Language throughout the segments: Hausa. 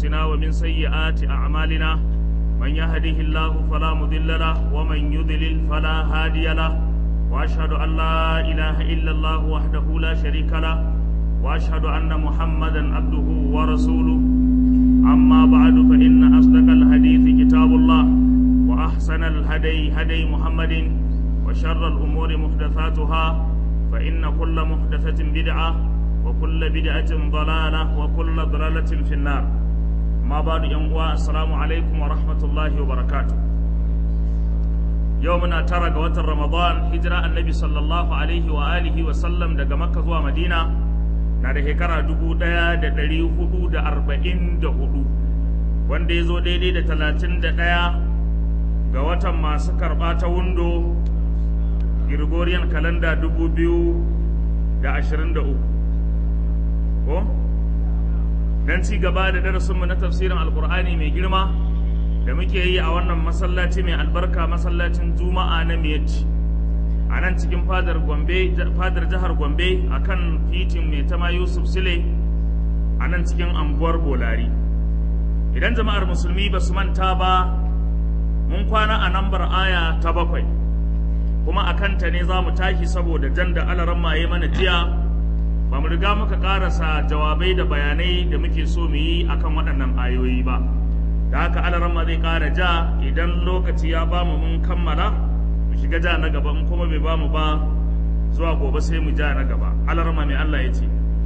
أنفسنا ومن سيئات أعمالنا من يهده الله فلا مضل له ومن يضلل فلا هادي له وأشهد أن لا إله إلا الله وحده لا شريك له وأشهد أن محمدا عبده ورسوله أما بعد فإن أصدق الحديث كتاب الله وأحسن الهدي هدي محمد وشر الأمور محدثاتها فإن كل محدثة بدعة وكل بدعة ضلالة وكل ضلالة في النار ما بعد يوم السلام عليكم ورحمة الله وبركاته يومنا ترى قوات رمضان هجرة النبي صلى الله عليه وآله وسلم دقى مكة ومدينة نادي هكرا دبو دايا دا دليو هدو دا 44 wanda ya zo daidai da 31 ga watan masu karɓa ta wundo Gregorian calendar 2023 ko dan ci gaba da darasinmu na tafsirin alkur'ani mai girma da muke yi a wannan masallaci mai albarka masallacin juma'a na Miyetti a nan cikin fadar jihar Gombe akan titin mai tama Yusuf Sile a nan cikin anguwar Bolari. Idan jama'ar musulmi ba su manta ba mun kwana a nambar aya ta 7 kuma a kanta ne za mu tashi saboda jan da alaran maye mana jiya ba mu riga muka karasa jawabai da bayanai da muke so mu yi akan waɗannan ayoyi ba da haka alaran ma zai ƙara ja idan lokaci ya ba mu mun kammala mu shiga ja na gaba in kuma bai ba mu ba zuwa gobe sai mu ja na gaba alaran ma mai Allah ya ce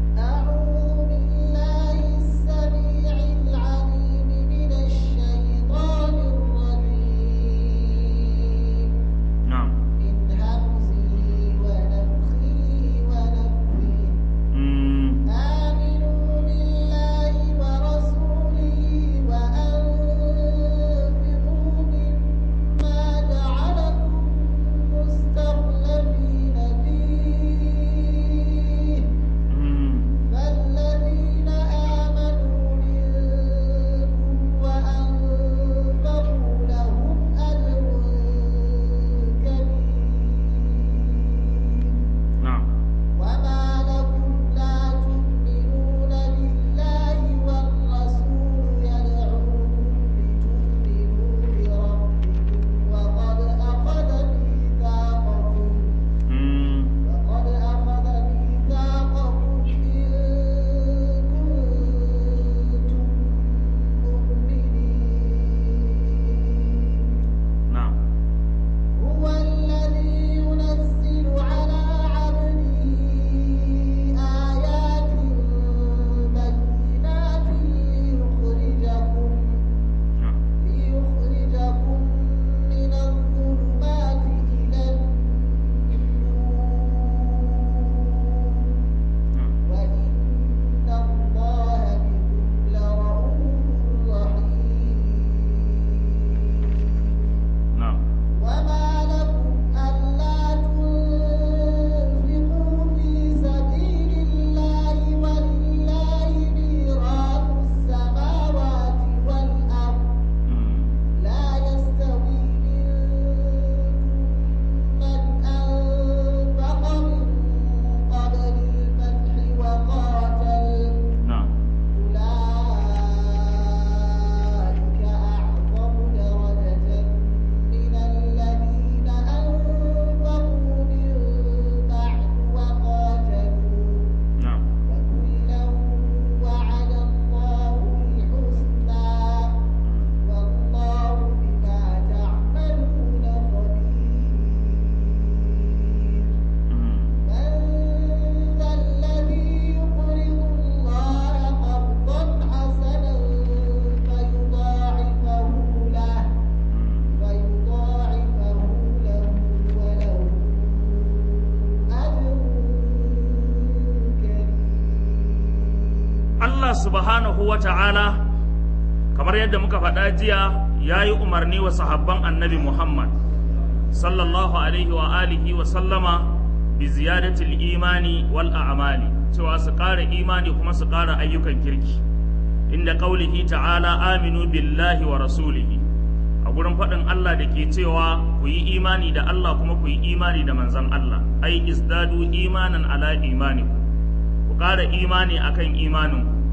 subhanahu wa ta'ala kamar yadda muka faɗa jiya ya yi umarni wa sahabban annabi Muhammad sallallahu alaihi wa alihi wa sallama bi ziyadatil imani wal a'mali cewa su ƙara imani kuma su ƙara ayyukan kirki inda qaulihi ta'ala aminu billahi wa rasulihi a gurin faɗin Allah da ke cewa ku yi imani da Allah kuma ku yi imani da manzon Allah ai isdadu imanan ala imanikum ku ƙara imani akan imaninku ku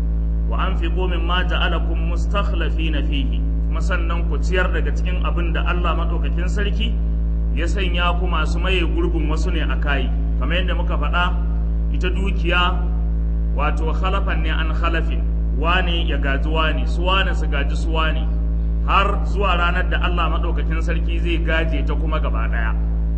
wa anfiqu mimma ja'alakum mustakhlifina fihi, kuma sannan ku ciyar daga cikin abin da Allah madaukakin sarki ya sanya ku masu maye gurbin wasu ne a kai. Kamar yadda muka faɗa, ita dukiya wato khalafan ne an khalafin, wane ya gaji wane, su wane su gaji su wane, har zuwa ranar da Allah madaukakin sarki zai gaje ta kuma gaba daya.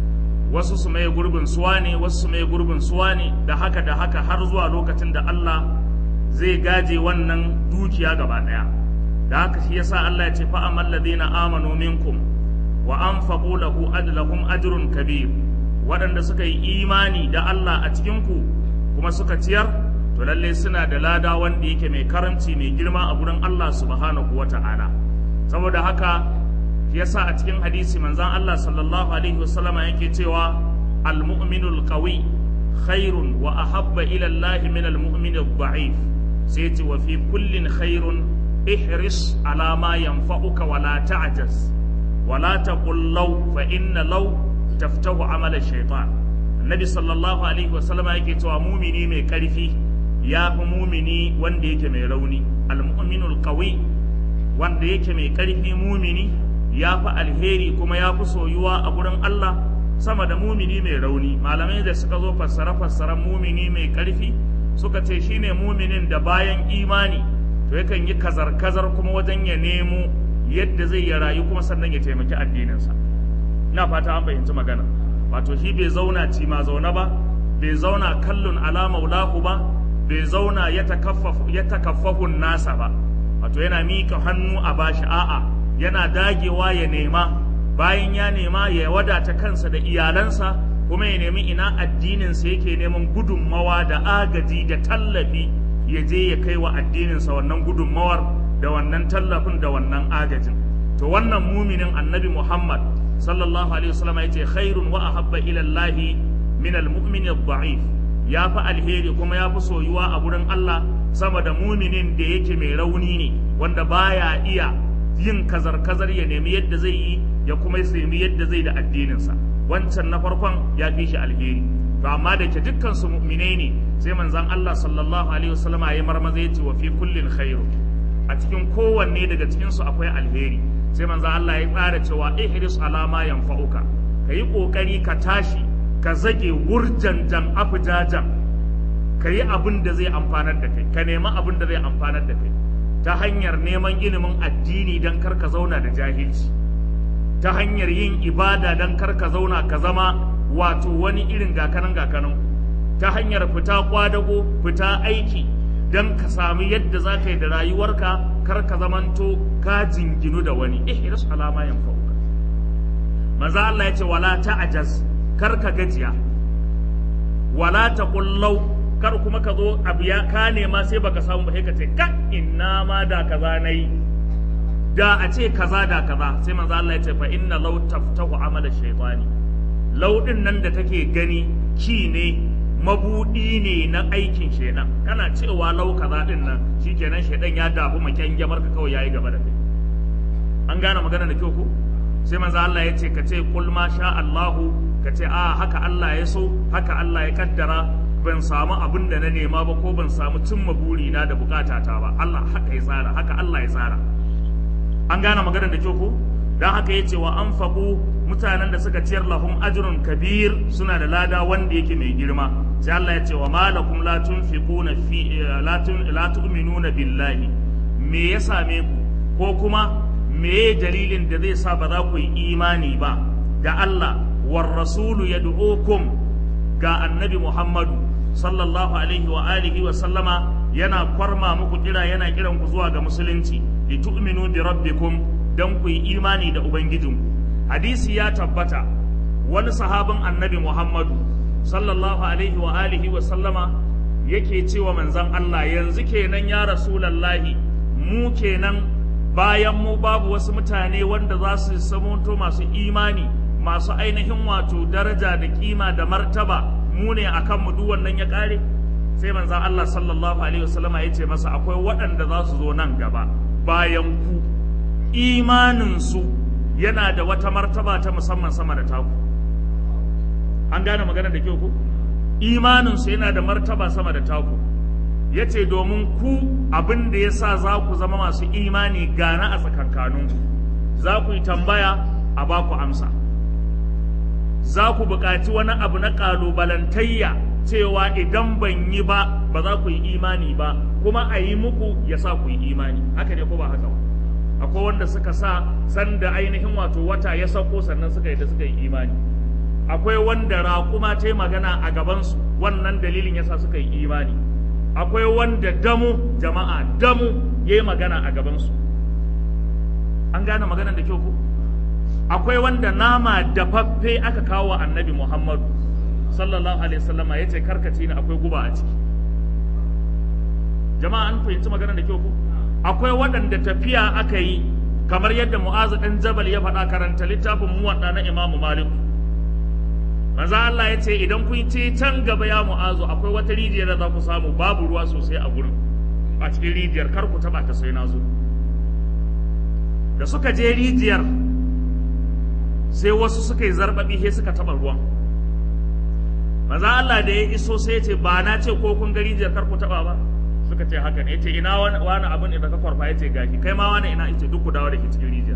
Wasu su maye gurbin su wane, wasu su maye gurbin su wane, da haka har zuwa lokacin da Allah zai gaje wannan dukiya gaba daya. Da haka shi yasa Allah ya ce fa amal ladina amanu minkum wa anfaqu lahum ajrun kabir, waɗanda suka yi imani da Allah a cikin ku kuma suka ciyar, to lalle suna da lada wanda yake mai karamci mai girma a gurin Allah subhanahu wata'ala. Saboda haka yasa a cikin hadisi manzon Allah sallallahu alaihi wasallama yake cewa al-mu'minul qawi khairun wa ahabba ila Allah min al-mu'min ad-da'if, sai ce wa fi kullin khairun ihris ala ma yanfa'uka wa la ta'jaz wa la taqul law fa inna law taftahu amala shaytan. Annabi sallallahu alaihi wasallama yake cewa mumini mai karfi ya fi mumini wanda yake mai rauni. Al-mu'minul qawi, wanda yake mai karfi mumini, ya fi alheri kuma ya fi soyuwa a gurin Allah sama da mumini mai rauni. Malamai da suka zo fassara mumini mai karfi suka ce shine muminin da bayan imani to yakan yi kazar-kazar kuma wajen ya nemo yadda zai ya rayu kuma sannan ya taimaki addininsa. Ina fata an fahimci magana. Wato shi bai zauna ci ma zauna ba, bai zauna kallon ala maulahu ba, bai zauna ya takaffafun nasa ba, wato yana mika hannu a bashi, a'a yana dagewa ya nema, bayan ya nema ya wadata kansa da iyalansa, kuma ya nemi ina addininsa yake neman gudunmawa da agaji da tallafi, ya je ya kai wa addininsa wannan gudunmawar da wannan tallafin da wannan agajin. To wannan muminin annabi Muhammad sallallahu alaihi wasallam ya ce khairun wa ahabba ila Allah min al-mu'min ad-da'if, ya fi alheri kuma ya fi soyuwa a gurin Allah sama da muminin da yake mai rauni ne, wanda baya iya yin kazar-kazar ya nemi yadda zai yi ya kuma nemi yadda zai da addininsa. Wancan na farkon ya fi shi alheri. To amma da ke dukkan su mu'minai ne, sai manzon Allah sallallahu alaihi wasallam ya marmaza ya ce wa fi kullin khairu, a cikin kowanne daga cikin su akwai alheri. Sai manzon Allah ya tsara cewa ihris ala ma yanfa'uka, kayi kokari ka tashi ka zage wurjanjan afujajan, kayi abin da zai amfanar da kai, ka nemi abin da zai amfanar da kai ta hanyar neman ilimin addini don kar ka zauna da jahilci, ta hanyar yin ibada don kar ka zauna ka zama wato wani irin gakanan, ta hanyar fita kwadago, fita aiki don ka sami yadda za ka yi da rayuwarka, kar ka zamanto ka jinginu da wani. Ihris ala ma yanfa'uka. Manzo Allah ya ce wala ta'jaz, kar ka gajiya, wala taqul law, kar kuma ka zo abu ya ka nema sai baka samu ba sai ka ce ka inna ma da kaza nayi, da a ce kaza da kaza. Sai manzo Allah ya ce fa inna law taftahu amala shaytani, law din nan da kake gani ki ne, mabudi ne na aikin shaytan. Kana cewa law kaza din nan shikenan shaytan ya dafu maken jamar ka kawai yayi gaba da kai. An gane magana da kyau ko? Sai manzo Allah ya ce ka ce kul ma sha Allahu, ka ce a haka Allah ya so, haka Allah ya kaddara, ban samu abin da na nema ba ko ban samu cimma burina da bukatata ba, Allah haka ya tsara, haka Allah ya tsara. An gane maganar da kyau ko? Dan haka yace wa anfaqu, mutanen da suka ciyar lahum ajrun kabir, suna da lada wanda yake mai girma. Sai Allah ya ce wa malakum la tunfiquna fi la tu'minuna billahi, me ya same ku, ko kuma me dalilin da zai sa ba za ku yi imani ba da Allah, war rasulu yad'ukum, ga annabi Muhammadu sallallahu alaihi wa alihi wa sallama yana kwarma muku kira, yana kiran ku zuwa ga musulunci, li tu'minu bi rabbikum, dan ku yi imani da ubangijinku. Hadisi ya tabbata wani sahabin annabi Muhammadu sallallahu alaihi wa alihi wa sallama yake cewa manzon Allah, yanzu kenan ya rasulullahi, mu kenan bayan mu babu wasu mutane wanda za su samunto masu imani, masu ainihin wato daraja da kima da martaba, mu ne akan mu duk wannan ya kare? Sai manzon Allah sallallahu alaihi wasallama ya ce masa akwai waɗanda za su zo nan gaba bayan ku, imanin su yana da wata martaba ta musamman sama da taku. An gane magana da kyau ko? Imanin su yana da martaba sama da taku. yace domin ku abin da yasa za ku zama masu imani gana a tsakankaninku, za ku yi tambaya a ba ku amsa, za ku buƙaci wani abu na ƙalubalantayya cewa idan ban yi ba ba za ku yi imani ba, kuma a yi muku ya sa ku yi imani. Haka ne ko ba haka ba? Akwai wanda suka sa sanda ainihin wato wata ya sauko sannan suka yi imani. Akwai wanda raƙuma ta yi magana a gabansu, wannan dalilin yasa suka yi imani. Akwai wanda damu ya yi magana a gabansu. An gane maganar da kyau ko? Akwai wanda nama dafaffe aka kawo wa annabi Muhammadu sallallahu alaihi wasallama ya ce karkaci ne akwai guba a ciki. Jama'a an fahimci maganar da kyau ko? Akwai waɗanda tafiya aka yi kamar yadda Mu'azu ɗan Jabal ya faɗa, karanta littafin Muwaɗɗa na Imamu Malik. Manzo Allah ya ce idan kun ce can gaba ya Mu'azu akwai wata rijiyar da za ku samu babu ruwa sosai a gurin, a cikin rijiyar kar ku taɓa ta sai na zo. Da suka je rijiyar sai wasu suka yi zarbabi sai suka taɓa ruwan. Manzo Allah da ya iso sai ya ce ba na ce ko kun ga rijiyar kar ku taɓa ba? Suka ce haka ne. Ya ce ina wani abin da ka kwarfa? Ya ce gashi. Kai ma wani ina? Ya ce duk ku dawo da shi cikin rijiyar.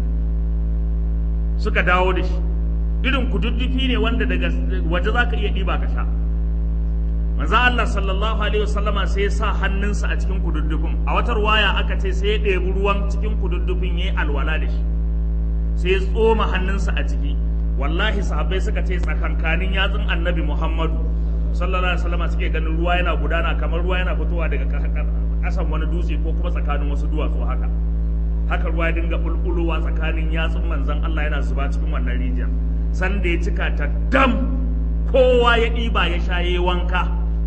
Suka dawo da shi. Irin kududdufi ne wanda daga waje za ka iya ɗiba ka sha. Manzo Allah sallallahu alaihi wasallama sai ya sa hannunsa a cikin kududdufin. A wata ruwaya aka ce sai ya ɗebi ruwan cikin kududdufin ya yi alwala da shi, sai ya tsoma hannunsa a ciki. Wallahi sahabbai suka ce tsakankanin yatsun annabi Muhammadu sallallahu alaihi wasallama suke ganin ruwa yana gudana kamar ruwa yana fitowa daga ƙasan wani dutse ko kuma tsakanin wasu duwatsu haka ruwa ya dinga bulbulowa tsakanin yatsun manzon Allah yana zuba cikin wannan rijiyar. Sanda ya cika ta dam, kowa ya ɗiba ya sha yayi wanka,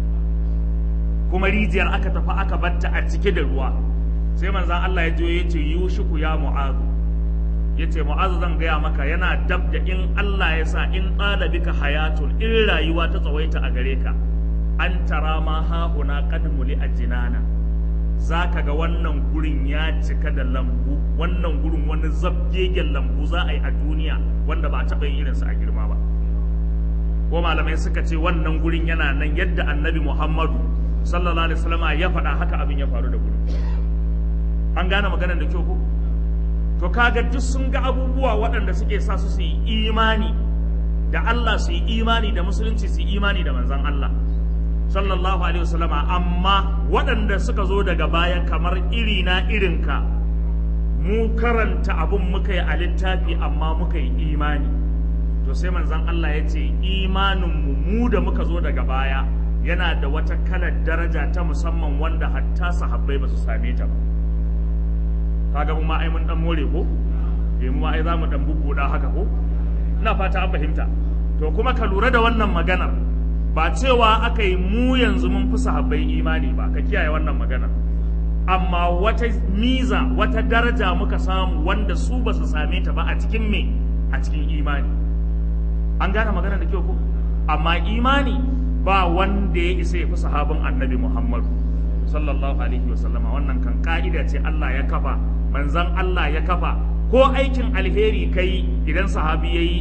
kuma rijiyar aka tafi aka batta a cike da ruwa. Sai manzon Allah ya je ya ce yushiku ya Mu'azu, ya ce Mu'azu zan gaya maka yana dab da in Allah ya sa in bika hayatun, in rayuwa ta tsawaita a gare ka, an tara ma hahuna qad muli ajinana, za ka ga wannan gurin ya cika da lambu, wannan gurin wani zabgegen lambu za a yi a duniya wanda ba a taɓa yin irinsa a girma ba. Ko malamai suka ce wannan gurin yana nan yadda annabi Muhammadu sallallahu alaihi wasallam ya faɗa, haka abin ya faru da gurin. An gane maganar da kyau ko? To kaga duk sun ga abubuwa waɗanda suke sa su yi imani da Allah, su yi imani da musulunci, su yi imani da manzon Allah sallallahu alaihi wasallama. Amma waɗanda suka zo daga baya kamar irina irinka, mu karanta abun muka yi a littafi amma muka yi imani, to sai manzon Allah ya ce imanin mu da muka zo daga baya yana da wata kalar daraja ta musamman wanda hatta sahabbai ba su same ta ba. Kaga mu ma ai mun dan more ko? Mu ma ai za mu dan bubbuda haka ko? Ina fata an fahimta. To kuma ka lura da wannan maganar, ba cewa aka yi mu yanzu mun fi sahabbai imani ba, ka kiyaye wannan maganar. Amma wata miza, wata daraja muka samu wanda su ba su same ta ba a cikin me? A cikin imani. An gane maganar da kyau ko? Amma imani ba wanda ya isa ya fi sahabin annabi Muhammadu sallallahu alaihi wasallama. Wannan kan ka'ida ce Allah ya kafa, manzon Allah ya kafa. Ko aikin alheri kai idan sahabi yayi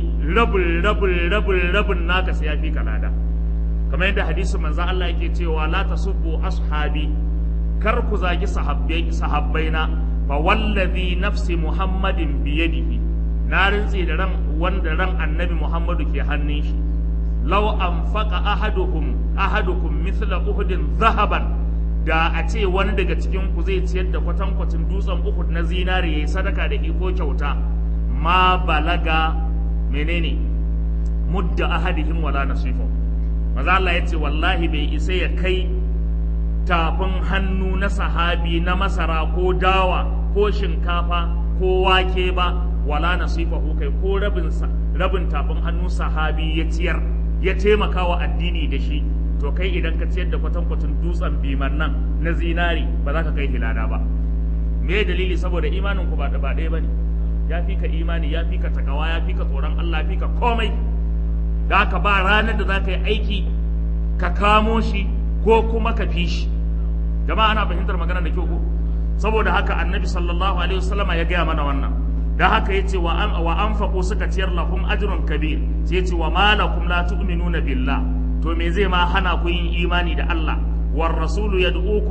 rabin naka sai ya fi ka lada. Kamar yadda hadisin manzon Allah yake cewa la tasubbu ashabi, kar ku zagi sahabbaina, fa wallazi nafsi Muhammadin biyadihi, na rintsi da ran wanda ran annabi Muhammadu ke hannun shi. Law anfaqa ahadukum mithla uhudin zahaban, da a ce wani daga cikin ku zai ciyar da kwatankwacin dutsen Uhud na zinari yayi sadaka da iko kyauta, ma balaga menene mudda ahadihim wala nasifa. Maza Allah ya ce wallahi bai isa ya kai tafin hannu na sahabi na masara ko dawa ko shinkafa ko wake ba, wala nasifahu, kai ko rabin tafin hannu sahabi ya ciyar ya taimaka wa addini da shi, to kai idan ka ciyar da kwatankwacin dutsen biman nan na zinari ba za ka kai hilada ba. Me dalili? Saboda imanin ku ba ɗaya ba ne. Ya fi ka imani, ya fi ka takawa, ya fi ka tsoron Allah, ya fi ka komai. Da ka ba ranar da za ka yi aiki ka kamo shi ko kuma ka fi shi. Jama'a ana fahimtar magana da kyau ko? Saboda haka annabi sallallahu alaihi wasallama ya gaya mana wannan. Da haka yace wa anfaqu suka ciyar lahum ajrun kabir, sai yace wa malakum la tu'minuna billah, to me zai ma hana ku yin imani da Allah? War rasulu yad'ukum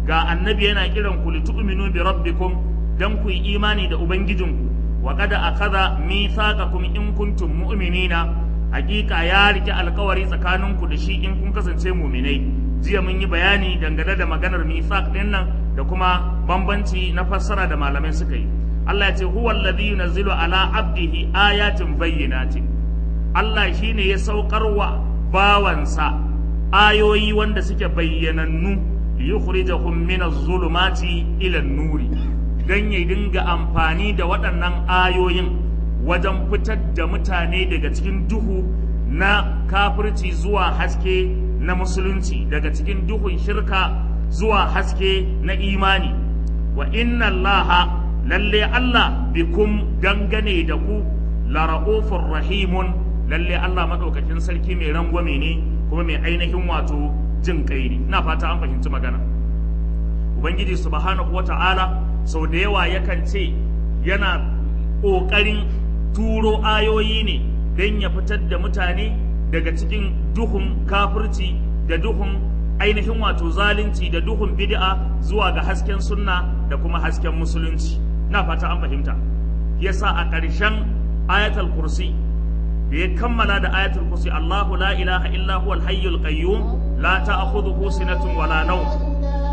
ga annabi yana kiran ku litu'minu bi rabbikum dan ku yi imani da ubangijinku wa qad akhadha mithaqakum in kuntum mu'minina hakika ya rike alkawari tsakaninku da shi in kun kasance mu'minai. Jiya mun yi bayani dangane da maganar mithaq din nan da kuma bambanci na fassara da malamai suka yi. Allah ya ce huwa alladhi yunzilu ala abdihi ayatin bayyinatin. Allah shine ya saukarwa bawansa ayoyi wanda suke bayyanannu liyukhrijahum minaz zulumati ila nuri, dan ya dinga amfani da waɗannan ayoyin wajen fitar da mutane daga cikin duhu na kafirci zuwa haske na musulunci, daga cikin duhun shirka zuwa haske na imani. Wa inna allaha lalle Allah bikum dangane da ku la ra'ufur rahimun, lalle Allah madaukakin sarki mai rangwame ne kuma mai ainihin wato jin kai ne. Ina fata an fahimci magana. Ubangiji subhanahu wata'ala sau da yawa yakan ce yana ƙoƙarin turo ayoyi ne don ya fitar da mutane daga cikin duhun kafirci da duhun ainihin wato zalunci da duhun bid'a zuwa ga hasken sunna da kuma hasken musulunci. Na fata an fahimta. Yasa a ƙarshen ayatul kursi da ya kammala da ayatul kursi, Allahu la ilaha illa huwal hayyul qayyum la ta'khudhuhu sinatun wala nawm.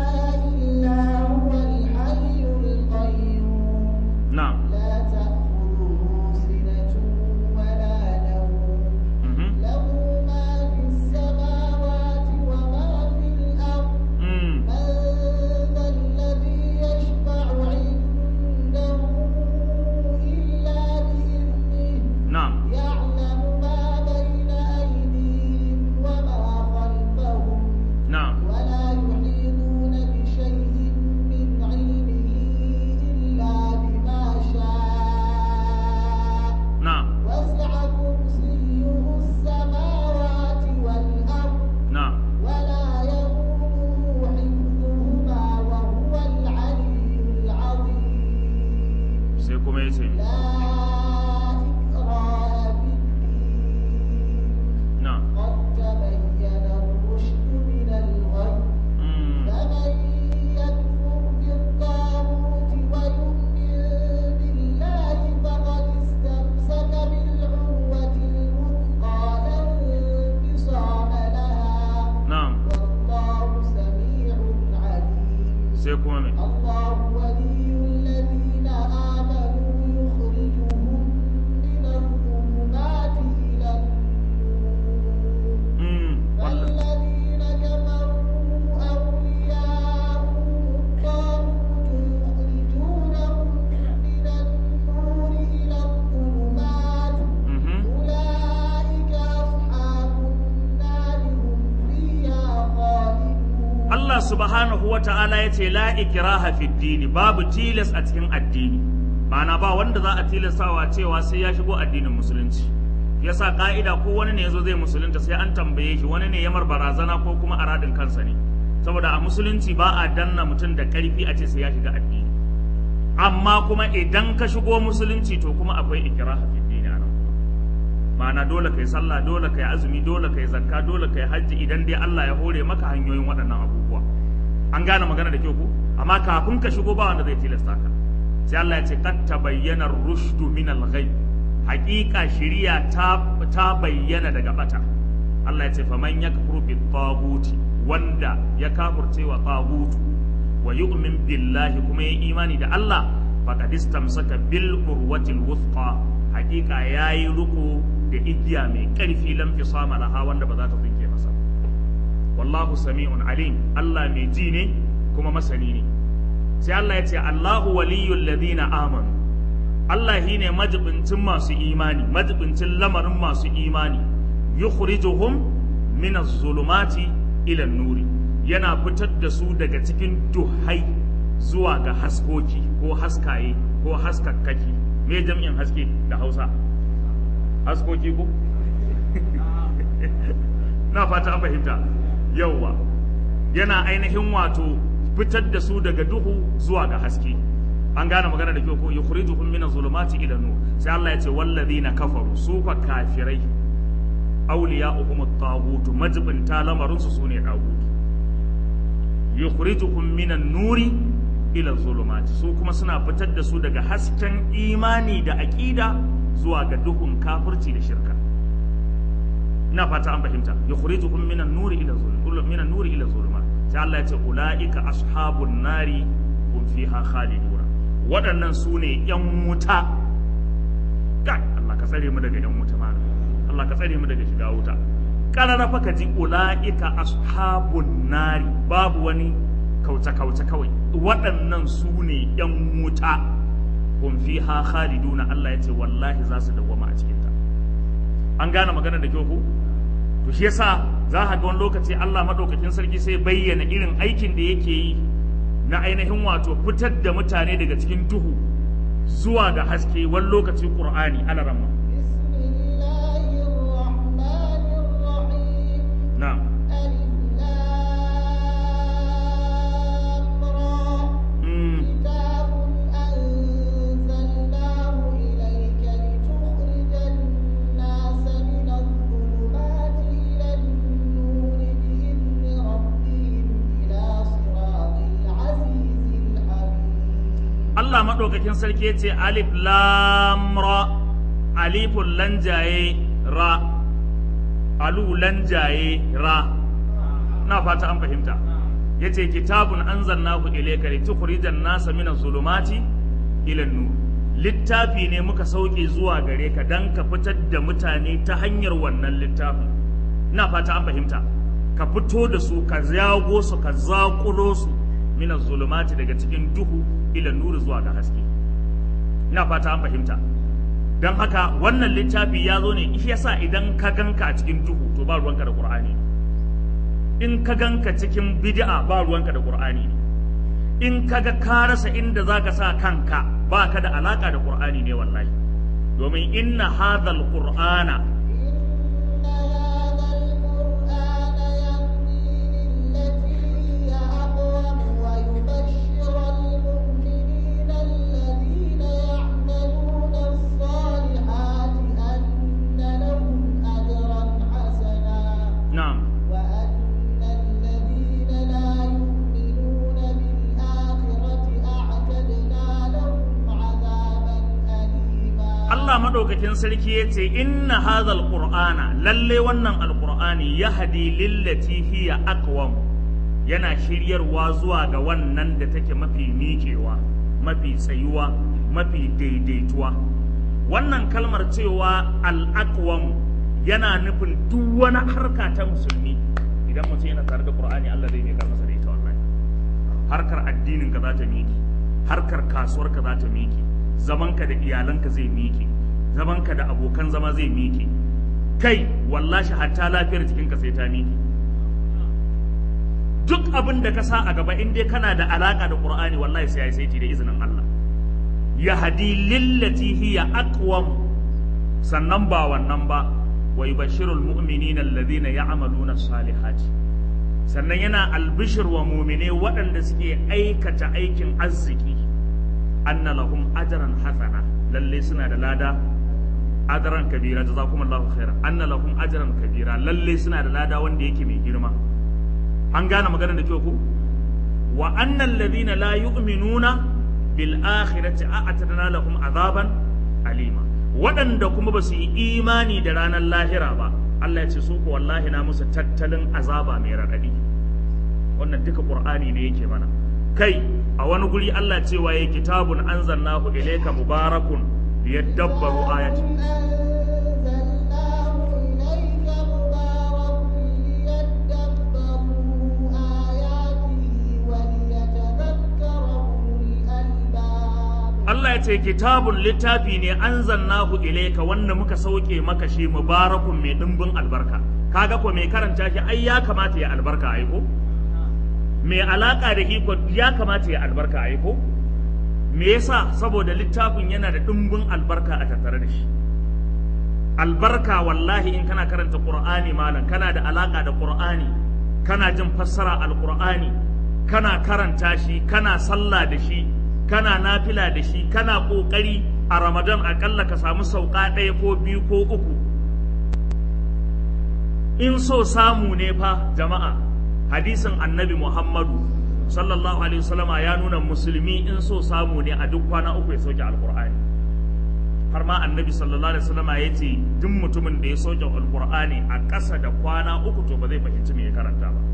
نعم لا تأخذه سنة ولا نوم له ما في السماوات وما في الأرض من ذا الذي يشفع عنده إلا بإذنه نعم يعلم ما بين أيديهم وما خلفهم نعم ولا يحيطون بشيء من علمه إلا بما شاء نعم وسع كرسيه السماوات والأرض نعم ولا يؤوده حفظهما وهو العلي العظيم سيكم يتي لا إكراه في الدين نعم قد تبين الرشد من الغي فمن يكفر بالطاغوت ويؤمن بالله فقد استمسك بالعروة الوثقى لا انفصام لها نعم والله سميع عليم سيكم من الله ولي الذين آمنوا يخرجهم من الظلمات إلى النور والذين كفروا أولياءهم الطاغوت يخرجونهم من النور إلى الظلمات أولئك أصحاب النار هم فيها خالدون. Allah subhanahu wa ta'ala ya ce la ikraha fi dini, babu tilas a cikin addini, ma'ana ba wanda za a tilastawa cewa sai ya shigo addinin musulunci. Yasa ka'ida ko wani ne yazo zai musulunta sai an tambaye shi wani ne ya mar barazana ko kuma aradin kansa ne, saboda a musulunci ba a danna mutum da karfi a ce sai ya shiga addini. Amma kuma idan ka shigo musulunci to kuma akwai ikraha fi dini a nan, ma'ana dole kai sallah, dole kai azumi, dole kai zakka, dole kai hajji idan dai Allah ya hore maka hanyoyin waɗannan abubuwa. An gane magana da kyau ko? Amma kafin ka shigo ba wanda zai tilasta ka. Sai Allah ya ce qad tabayyana ar-rushdu min al-ghay. Haƙiƙa shiriya ta bayyana daga bata. Allah ya ce faman yakfuru bit taguti, wanda ya kafurce wa tagutu wa yu'min billahi kuma ya imani da Allah faqad istamsaka bil urwatil wuthqa. Haƙiƙa yayi ruku da igiya mai ƙarfi lam fisama laha wanda ba za ta tsinke masa. Wallahu sami'un alim, Allah mai ji ne kuma masani ne. Sai Allah ya ce Allahu waliyyul ladina amanu, Allah shi ne majibincin masu imani, majibincin lamarin masu imani. Yukhrijuhum min az-zulumati ila nuri, yana fitar da su daga cikin duhai zuwa ga haskoki ko haskaye ko haskakkaki. Me jam'in haske da Hausa? Haskoki ko? Na fata an fahimta. Yawwa, yana ainihin wato fitar da su daga duhu zuwa ga haske. An gane magana da kyau ko yukhrijuhum min az-zulumati ila nur. Sai Allah ya ce wallazina kafaru, su fa kafirai, awliya'uhum at-taghut, majibinta lamarin su sune taghut. yukhrijukum minan nuri ila zulumati, su kuma suna fitar da su daga hasken imani da aqida zuwa ga duhun kafirci da shirka. Ina fata an fahimta. Yukhrijukum minan nuri ila zulumat, sai Allah ya ce ulaika ashabun nari hum fiha khalidun. Waɗannan su ne yan wuta. Kai Allah ka tsare mu daga yan wuta mana, Allah ka tsare mu daga shiga wuta. Karara fa ka ji ulaika ashabun nari, babu wani kauce-kauce kawai, waɗannan su ne ‘yan wuta, kun fi ha khaliduna, Allah ya ce wallahi za su dawwama a cikinta. An gane magana da kyau ku? To shi yasa za ka ga wani lokaci Allah maɗaukakin sarki sai bayyana irin aikin da yake yi na ainihin wato fitar da mutane daga cikin duhu zuwa ga haske, wani lokaci Qur'ani ana ramma. Na'am. Allah maɗaukakin sarki ya ce alif lam ra, alifun lanjaye ra, alu lanjaye ra. Na fata an fahimta. Ya ce kitabun anzalnahu ilayka litukhrijan nasa minaz zulumati ila nur. Littafi ne muka sauke zuwa gare ka dan ka fitar da mutane ta hanyar wannan littafin. Na fata an fahimta. Ka fito da su, ka zago su, ka zaƙulo su minaz zulumati daga cikin duhu ila nuru zuwa ga haske. Ina fata an fahimta. Don haka wannan littafi ya zo ne, shi yasa idan ka ganka a cikin duhu to ba ruwanka da Qur'ani. In ka ganka cikin bid'a ba ruwanka da Qur'ani. In ka ga ka rasa inda zaka sa kanka ba ka da alaka da Qur'ani ne wallahi. Domin inna hadhal Qur'ana madaukakin sarki ya ce inna hadhal qur'ana, lalle wannan alqur'ani yahdi lillati hiya aqwam, yana shiryarwa zuwa ga wannan da take mafi miƙewa, mafi tsayuwa, mafi daidaituwa. Wannan kalmar cewa al-aqwam yana nufin duk wani harka ta musulmi. Idan mutum yana tare da qur'ani, Allah zai miƙa masa da ita wallahi. Harkar addinin ka za ta miƙe, harkar kasuwar ka za ta miƙe, zamanka da iyalanka zai miƙe, zamanka da abokan zama zai miƙe, kai wallahi hatta lafiyar jikinka sai ta miƙe. Duk abin da ka sa a gaba in dai kana da alaka da Qur'ani wallahi sai ya saiti da izinin Allah. Yahdi lillati hiya aqwam, sannan ba wannan ba, wa yubashshirul mu'minina alladhina ya'maluna as-salihati, sannan yana albishir wa mu'mine waɗanda suke aikata aikin arziki, anna lahum ajran hasana, lalle suna da lada ajran kabira, jazakumullahu khairan, anna lahum ajran kabira, lalle suna da lada wanda yake mai girma. An gane maganar da kyau ko? Wa annal ladina la yu'minuna bil akhirati a'tadna lahum azaban alima, waɗanda kuma ba su yi imani da ranar lahira ba, Allah ya ce su ko wallahi na musu tattalin azaba mai raɗaɗi. Wannan duka Qur'ani ne yake mana. Kai a wani guri Allah cewa ya kitabun anzalnahu ilayka mubarakun liyadabbaru ayati. Allah ya ce kitabun littafi ne anzalnahu ilayka wanda muka sauke maka shi mubarakun mai dimbin albarka. Kaga ko mai karanta shi ai ya kamata ya albarka ai ko? Mai alaka da iko ya kamata ya albarka ai ko? Me yasa? Saboda littafin yana da dimbin albarka a tattare da shi. Albarka wallahi in kana karanta Qur'ani malam, kana da alaka da Qur'ani, kana jin fassara al-Qur'ani, kana karanta shi, kana sallah da shi, kana nafila da shi, kana kokari a Ramadan akalla ka samu sauka ɗaya ko biyu ko uku. In so samu ne fa jama'a, hadisin Annabi Muhammadu sallallahu alaihi wasallama ya nuna musulmi in so samu ne a duk kwana uku ya sauke alqur'ani. Har ma annabi sallallahu alaihi wasallama ya ce duk mutumin da ya sauke alqur'ani a ƙasa da kwana uku to ba zai fahimci me ya karanta ba.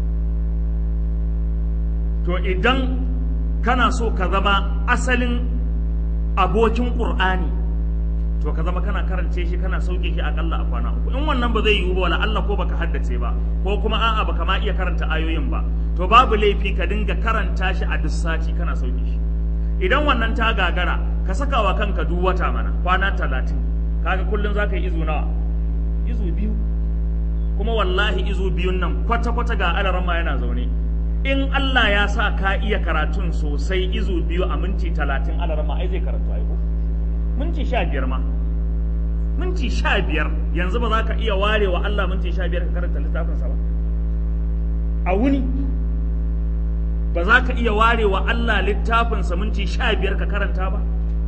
To idan kana so ka zama asalin abokin qur'ani to ka zama kana karance shi kana sauke shi akalla a kwana uku. In wannan ba zai yiwu ba, wala Allah ko baka haddace ba ko kuma a'a baka ma iya karanta ayoyin ba, to babu laifi ka dinga karanta shi a duk sati kana sauke shi. Idan wannan ta gagara, ka saka wa kanka duk wata mana kwana 30, kaga kullun zaka yi izu nawa? Izu 2. Kuma wallahi izu 2 nan kwata-kwata ga alaramma yana zaune, in Allah ya sa ka iya karatun sosai, izu 2 a minti 30 alaramma ai zai karatu ai ko minti 15 ma, minti 15 yanzu ba za ka iya ware wa Allah minti 15 ka karanta littafinsa ba a wuni? Ba za ka iya ware wa Allah littafinsa minti 15 ka karanta ba?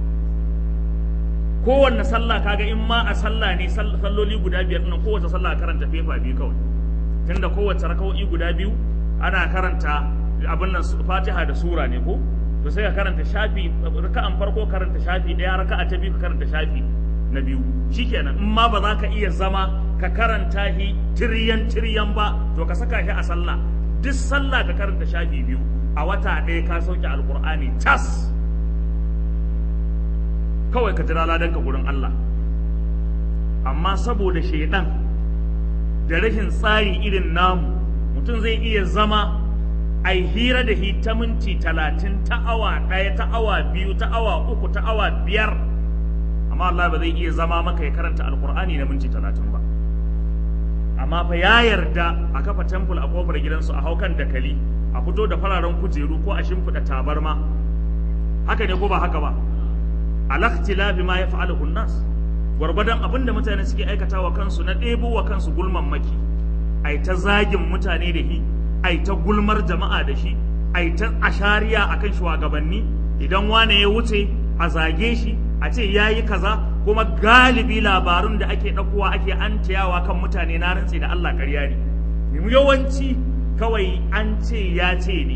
Kowanne sallah kaga in ma a sallah ne salloli guda 5 nan kowace sallah karanta fefa 2 kawai, tunda kowace raka'o'i guda 2 ana karanta abin nan Fatiha da sura ne ko, to sai ka karanta shafi raka'an farko karanta shafi 1, raka'a ta 2 ka karanta shafi na 2 shikenan. In ma ba za ka iya zama ka karanta shi tiryan ba, to ka saka shi a sallah, duk sallah ka karanta shafi 2, a wata ɗaya ka sauke alkur'ani tas. Kawai ka jira ladanka gurin Allah. Amma saboda shaidan da rashin tsari irin namu, mutum zai iya zama ai hira da hi ta minti 30, ta awa 1, ta awa 2, ta awa 3, ta awa 5, amma Allah ba zai iya zama maka ya karanta alkur'ani na minti 30 ba. Amma fa ya yarda a kafa temple a kofar gidansu, a haukan dakali, a fito da fararen kujeru ko a shimfiɗa tabarma. Haka ne ko ba haka ba? Al-ikhtilafi ma yaf'aluhu an-nas, gwargwadon abin da mutane suke aikatawa kansu na ɗebo wa kansu gulman maki, ai ta zagin mutane da shi, ai ta gulmar jama'a da shi, ai ta ashariya akan shugabanni. Idan wane ya wuce a zage shi, a ce yayi kaza, kuma galibi labarun da ake ɗaukowa ake antayawa kan mutane na rantse da Allah ƙarya ne. Yawanci kawai an ce ya ce ne.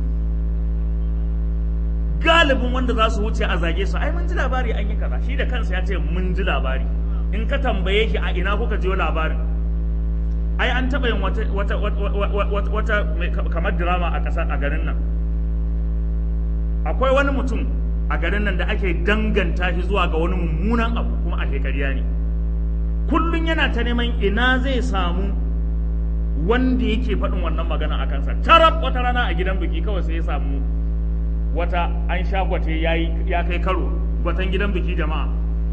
Galibin wanda za su wuce a zage su, ai mun ji labari an yi kaza, shi da kansa ya ce mun ji labari. In ka tambaye shi a ina kuka jiyo labarin, ai an taɓa yin wata kamar drama a ƙasa a garin nan. Akwai wani mutum a garin nan da ake danganta shi zuwa ga wani mummunan abu, kuma a ƙarya ne. Kullum yana ta neman ina zai samu wanda yake faɗin wannan magana a kansa. Tarab wata rana a gidan biki kawai sai ya samu wata an sha gwate ya kai karo, gwatan gidan biki jama'a,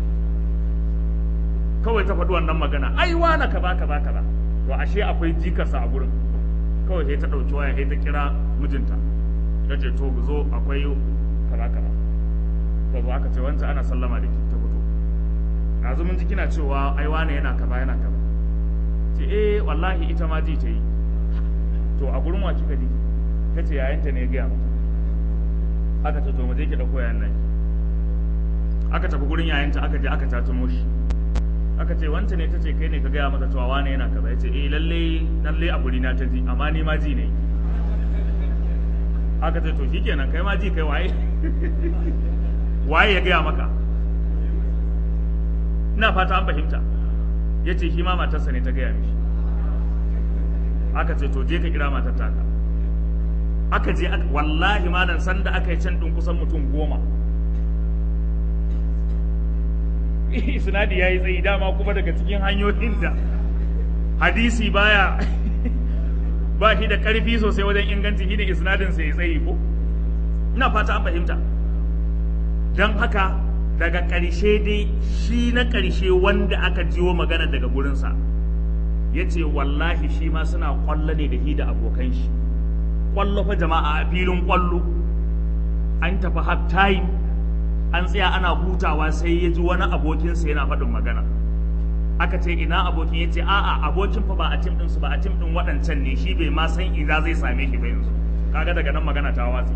kawai ta faɗi wannan magana, ai wana kaza kaza kaza. To ashe akwai jikarsa a gurin, kawai sai ta ɗauki waya sai ta kira mijinta, ta ce to zo akwai kaza kaza. Ta zo aka ce wancan ana sallama da ki, ta fito, yanzu mun ji kina cewa ai wane yana kaza yana kaza. Ce wallahi ita ma ji ta yi. To a gurin wa kika ji? Ta ce yayanta ne ya gaya mata. Aka ce to mu je ki dauko yayan nan. Aka tafi gurin yayanta, aka je aka tatumo shi. Aka ce wanta ne tace kai ne ka gaya mata cewa wane yana kaza. Yace lalle a guri na ta ji, amma ni ma ji ne. Aka ce to shikenan kai ma ji, kai waye? Waye ya gaya maka? Ina fata an fahimta. Yace shi ma matarsa ne ta gaya mishi. Aka ce to je ka kira matar taka. Aka je wallahi malam sanda aka yi can ɗin kusan mutum 10. Isnadi ya yi tsayi, dama kuma daga cikin hanyoyin da hadisi ba shi da ƙarfi sosai wajen inganci, shi ne isnadin sai ya tsayi ko. Ina fata an fahimta. Don haka daga ƙarshe dai shi na ƙarshe wanda aka jiwo magana daga gurinsa ya ce wallahi shi ma suna ƙwallo ne da shi da abokan shi. Kwallo fa jama'a a filin kwallo, an tafi half time, an tsaya ana hutawa, sai ya ji wani abokinsa yana faɗin magana. Aka ce ina abokin? Ya ce a'a abokin fa ba a tim ɗinsu ba, a tim ɗin waɗancan ne, shi bai ma san ina zai same shi ba yanzu. Kaga daga nan magana ta watsi.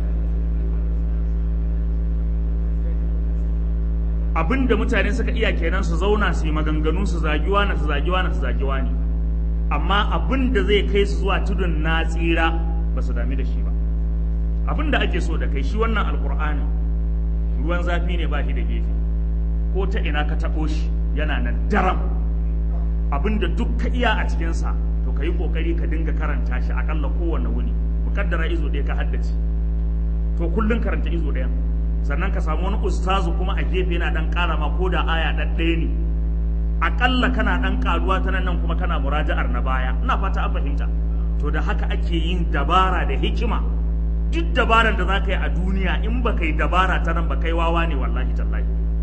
Abin da mutane suka iya kenan, su zauna su yi maganganu, su zagiwa na su zagiwa na su zagiwa ne, amma abin da zai kai su zuwa tudun na tsira ba su dami da shi ba. abin da ake so da kai shi wannan alkur'ani ruwan zafi ne ba shi da gefe, ko ta ina ka taɓo shi yana nan daram. Abin da duk ka iya a cikinsa to ka yi ƙoƙari ka dinga karanta shi aƙalla kowane wuni. Muƙaddara izo ɗaya ka haddace, to kullum karanta izo ɗaya, sannan ka samu wani ustazu kuma a gefe yana ɗan ƙara ma ko da aya ɗaya ne, aƙalla kana ɗan ƙaruwa ta nan kuma kana muraja'ar na baya. Ina fata an fahimta. To da haka ake yin dabara da hikima. Duk dabarar da za ka yi a duniya in ba ka yi dabara ta nan ba kai wawa ne wallahi tallahi.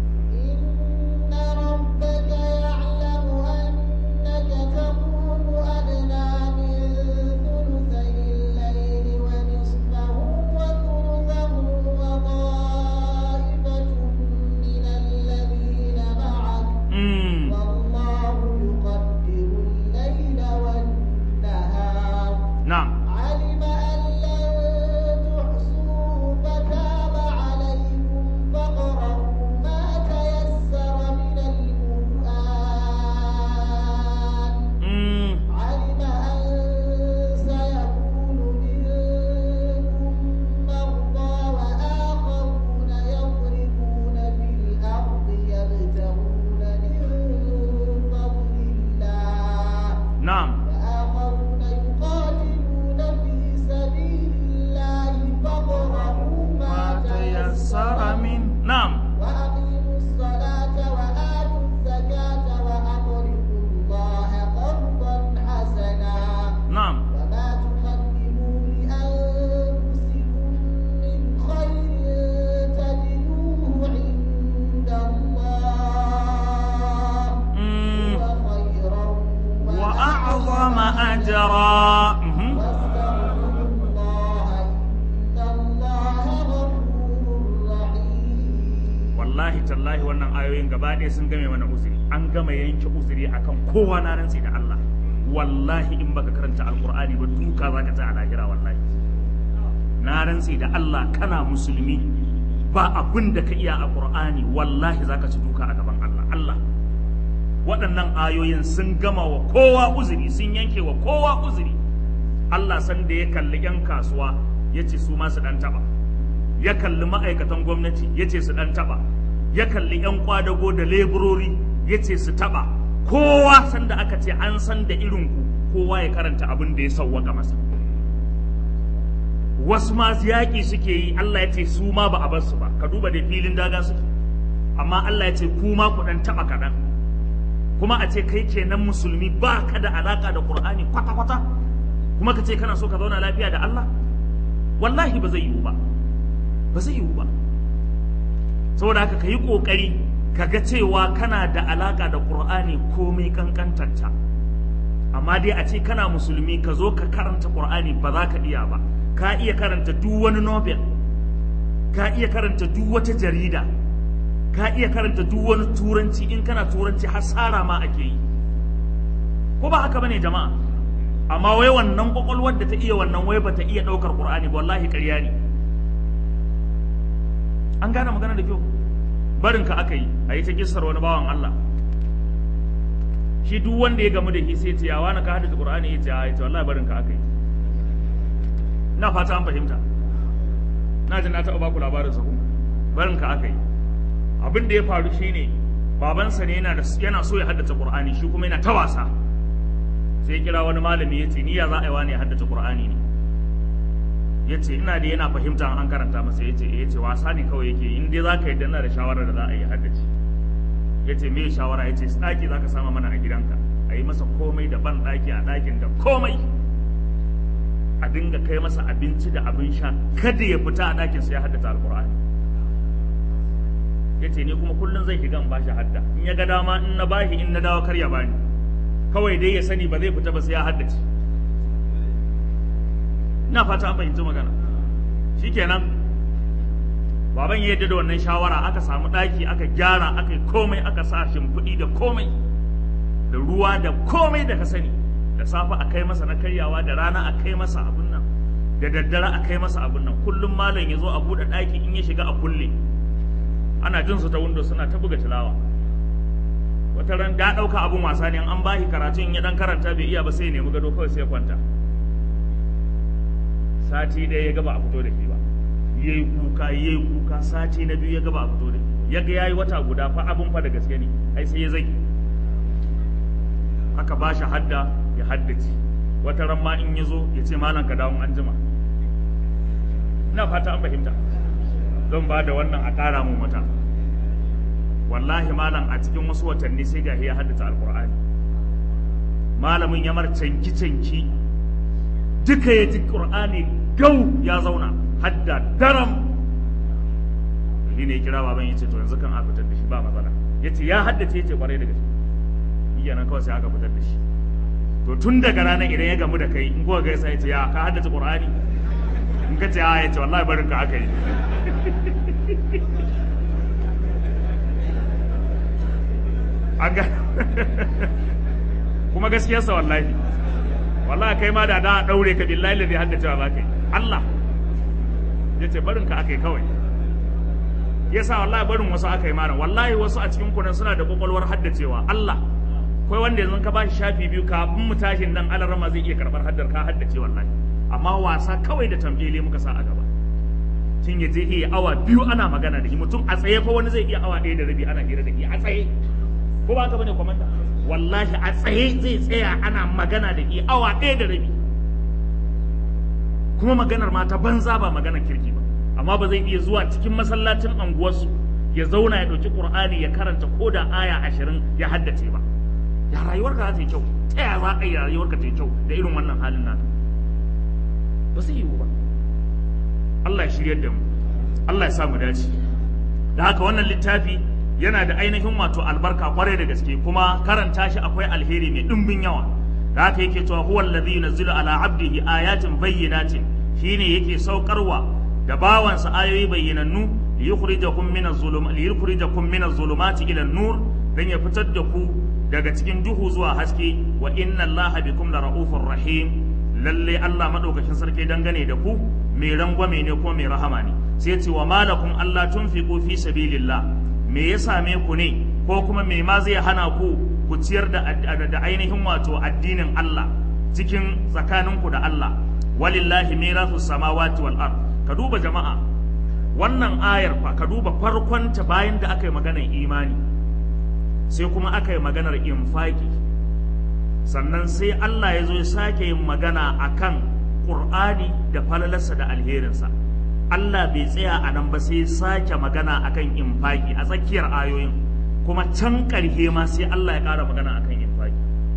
Sun game mana uzuri, an gama yanke uzuri akan kowa. Na rantsi da Allah, wallahi in baka karanta alkur'ani ba duka zaka ta a lahira. Wallahi na rantsi da Allah, kana musulmi ba abin da ka iya a qur'ani, wallahi zaka ci duka a gaban Allah. Allah, waɗannan ayoyin sun gama wa kowa uzuri, sun yanke wa kowa uzuri. Allah san da ya kalli yan kasuwa yace su ma su dan taba, ya kalli ma'aikatan gwamnati yace su dan taba, ya kalli 'yan kwadago da leburori ya ce su taɓa. Kowa sanda aka ce an san da irinku, kowa ya karanta abin da ya sauwaka masa. Wasu masu yaƙi suke yi, Allah ya ce su ma ba a bar su ba. Ka duba da filin daga suke, amma Allah ya ce ku ma ku ɗan taɓa kaɗan. Kuma a ce kai kenan musulmi ba ka da alaƙa da Ƙur'ani kwata-kwata, kuma ka ce kana so ka zauna lafiya da Allah? Wallahi ba zai yiwu ba, ba zai yiwu ba. Saboda haka ka yi ƙoƙari ka ga cewa kana da alaƙa da ƙur'ani komai ƙanƙantarta. Amma dai a ce kana musulmi ka zo ka karanta ƙur'ani ba za ka iya ba. Ka iya karanta duk wani Nobel, ka iya karanta duk wata jarida, ka iya karanta duk wani turanci. In kana turanci hasara ma ake yi, ko ba haka bane jama'a? Amma wai wannan ƙwaƙwalwar da ta iya wannan wai ba ta iya ɗaukar ƙur'ani, wallahi ƙarya ne. An gane magana da kyau. Barin ka aka yi a yi ta kissar wani bawan Allah, shi duk wanda ya gamu da shi sai ce ya wani ka haddace Qur'ani, ya ce wallahi barin ka aka yi. Ina fata an fahimta. Na ji na taɓa baku labarin sa. Barin ka aka yi. Abin da ya faru shine babansa ne yana so ya haddace Qur'ani, shi kuma yana ta wasa. Sai ya kira wani malami ya ce ni ya za a yi wani ya haddace Qur'ani ne. Ya ce ina da yana fahimta an karanta masa. Ya ce wasa ne kawai yake, in dai za ka yi danna da shawarar da za a yi haddace. Ya ce me shawara? Ya ce ɗaki za ka sama mana a gidanka, a yi masa komai da ban ɗaki a ɗakin da komai, a dinga kai masa abinci da abin sha, kada ya fita a ɗakin sai ya haddata alƙur'ani. Ya ce ni kuma kullum zai shiga in ba shi hadda, in ya ga dama in na bashi in na dawo kar ya bani, kawai dai ya sani ba zai fita ba sai ya haddace. Ina fata an fahimci magana. Shikenan baban ya yadda da wannan shawara, aka samu ɗaki aka gyara, aka yi komai, aka sa shimfiɗi da komai da ruwa da komai da ka sani. Da safe a kai masa na karyawa, da rana a kai masa abin nan, da daddare a kai masa abin nan. Kullum malam ya zo a buɗe ɗaki, in ya shiga a kulle, ana jin su ta window suna ta buga tilawa. Wata ran da ɗauka abin wasa ne, an bashi karatun in ya ɗan karanta bai iya ba sai ya nemi gado kawai sai ya kwanta. Sati ɗaya ya gaba a fito da shi ba. yayi kuka sati na biyu ya gaba a fito da ya ga yayi wata guda fa abun fa da gaske ne ai sai ya zaki aka ba shi hadda ya haddace wata ran ma in ya zo ya ce malam ka dawo an jima ina fata an fahimta zan ba da wannan a ƙara mun wata wallahi malam a cikin wasu watanni sai ga ya haddace alqur'ani malamin ya mar canki duka ya ji qur'ani gau ya zauna hadda daram shi ne kira baban yace to yanzu kan a fitar da shi ba matsala yace ya haddace yace kwarai da gaske yana kawai sai aka fitar da shi to tun daga ranar idan ya gamu da kai in kuka gaisa yace ya ka haddace qur'ani in ka ce a yace wallahi barin ka aka yi aga kuma gaskiyarsa wallahi kai ma da daure ka billahi ladhi haddacewa ba kai Allah yace barin ka akai kawai yasa wallahi barin wasu akai mara wallahi wasu a cikin kunan suna da kokolwar haddacewa Allah kai wanda yanzu ka bashi shafi biyu kafin mu tashin nan alarama zai iya karbar haddar ka haddace wallahi amma wasa kawai da tambele muka sa a gaba tun ya je iya awa biyu ana magana da shi mutum a tsaye fa wani zai iya awa 1 da rabi ana hira da shi a tsaye ko ba ka bane komanda wallahi a tsaye zai tsaya ana magana da shi awa 1 da rabi kuma maganar ma ta banza ba maganar kirki ba amma ba zai iya zuwa cikin masallacin anguwarsu ya zauna ya ɗauki ƙur'ani ya karanta ko da aya 20 ya haddace ba ya rayuwarka za ta yi kyau ta ya za a yi rayuwarka ta yi kyau da irin wannan halin naka ba zai yiwu ba Allah ya shiryar da mu Allah ya sa mu dace da haka wannan littafi yana da ainihin wato albarka kwarai da gaske kuma karanta shi akwai alheri mai ɗimbin yawa da haka yake cewa huwa alladhi yunzilu ala abdihi ayatin bayyinatin shine yake saukarwa da bawansa ayoyi bayyanannu liyukhrijakum min az-zulumati ila an-nur dan ya fitar da ku daga cikin duhu zuwa haske wa inna Allaha bikum lara'ufur rahim lalle Allah madaukakin sarki dangane da ku mai rangwame ne ko mai rahama ne sai ce wa malakum Allah tunfiqu fi sabilillah me ya same ku ne ko kuma me ma zai hana ku ku ciyar da ainihin wato addinin Allah cikin tsakaninku da Allah walillahi mirathus samawati wal ard ka duba jama'a wannan ayar fa ka duba farkon ta bayan da aka yi maganar imani sai kuma aka yi maganar infaki sannan sai Allah ya zo ya sake yin magana akan Qur'ani da falalarsa da alherinsa Allah bai tsaya a nan ba sai sake magana akan infaki a tsakiyar ayoyin kuma can ƙarshe ma sai Allah ya ƙara magana akan infaki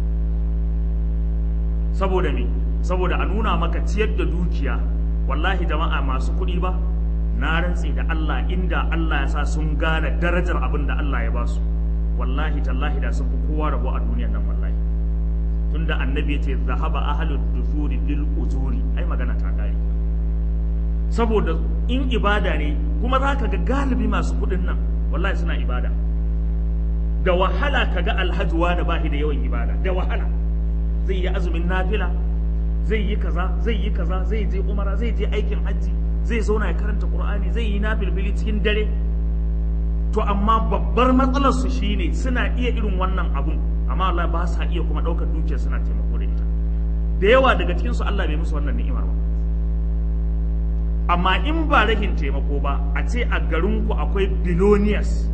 saboda me saboda a nuna maka ciyar da dukiya wallahi jama'a masu kuɗi ba na rantse da Allah inda Allah ya sa sun gane darajar abin da Allah ya ba su wallahi tallahi da sun fi kowa rabo a duniyar nan wallahi tunda annabi ya ce zahaba ahlud dusuri bil ujuri ai magana ta kare saboda in ibada ne kuma za ka ga galibi masu kuɗin nan wallahi suna ibada da wahala ka ga alhaji da bashi da yawan ibada da wahala zai yi azumin nafila zai yi kaza zai je umara zai je aikin hajji zai zauna ya karanta qur'ani zai yi nafilbili cikin dare to amma babbar matsalar su shine suna iya irin wannan abun amma Allah ba sa iya kuma daukar dukiyar suna taimako da ita da yawa daga cikin su Allah bai musu wannan ni'imar ba amma in ba rahin taimako ba a ce a garinku akwai billionaires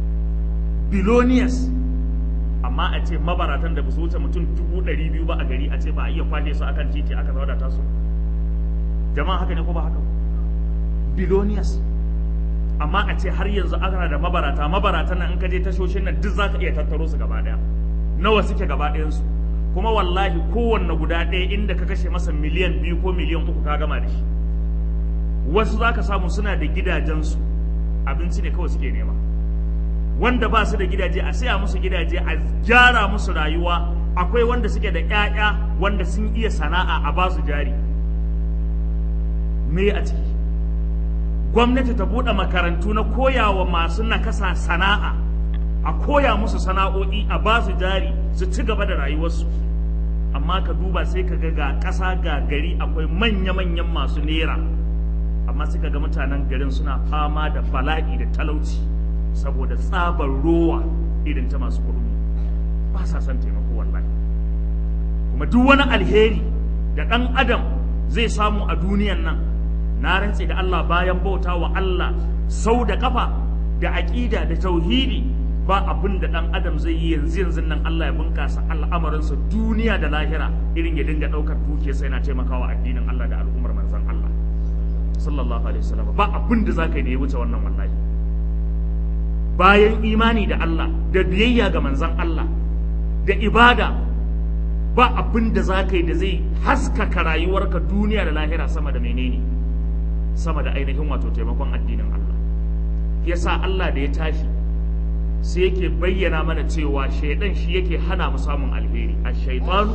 amma a ce mabaratan da ba su wuce mutum 200,000 ba a gari a ce ba a iya kwale su akan titi aka wadata su jama'a haka ne ko ba haka billionaires amma a ce har yanzu ana da mabaratan nan in ka je tashoshin nan duk zaka iya tattaro su gaba daya nawa suke gaba ɗayan su kuma wallahi kowanne guda ɗaya inda ka kashe masa miliyan 2 ko miliyan 3 ka gama da shi wasu zaka samu suna da gidajensu abinci ne kawai suke nema wanda ba su da gidaje a saya musu gidaje a gyara musu rayuwa akwai wanda suke da ƴaƴa wanda sun iya sana'a a ba su jari me a ciki gwamnati ta buɗe makarantu na koyawa masu nakasa sana'a a koya musu sana'o'i a ba su jari su ci gaba da rayuwarsu amma ka duba sai ka ga ƙasa ga gari akwai manya-manyan masu nera amma suka ga mutanen garin suna fama da bala'i da talauci saboda tsabar rowa irin ta masu kurmi ba sa son taimako wallahi kuma duk wani alheri da ɗan adam zai samu a duniyan nan na rantse da Allah bayan bauta wa Allah sau da kafa da aqida da tauhidi ba abin da dan adam zai yi yanzu nan Allah ya bunkasa al'amarinsa duniya da lahira irin ya dinga daukar duke sai na taimakawa addinin Allah da al'ummar manzon Allah sallallahu alaihi wasallam ba abin da zaka yi da ya wuce wannan wallahi bayan imani da Allah da biyayya ga manzon Allah da ibada ba abin da zaka yi da zai haskaka rayuwarka duniya da lahira sama da menene sama da ainihin wato taimakon addinin Allah yasa Allah da ya tashi sai yake bayyana mana cewa shaidan shi yake hana mu samun alheri ash-shaytanu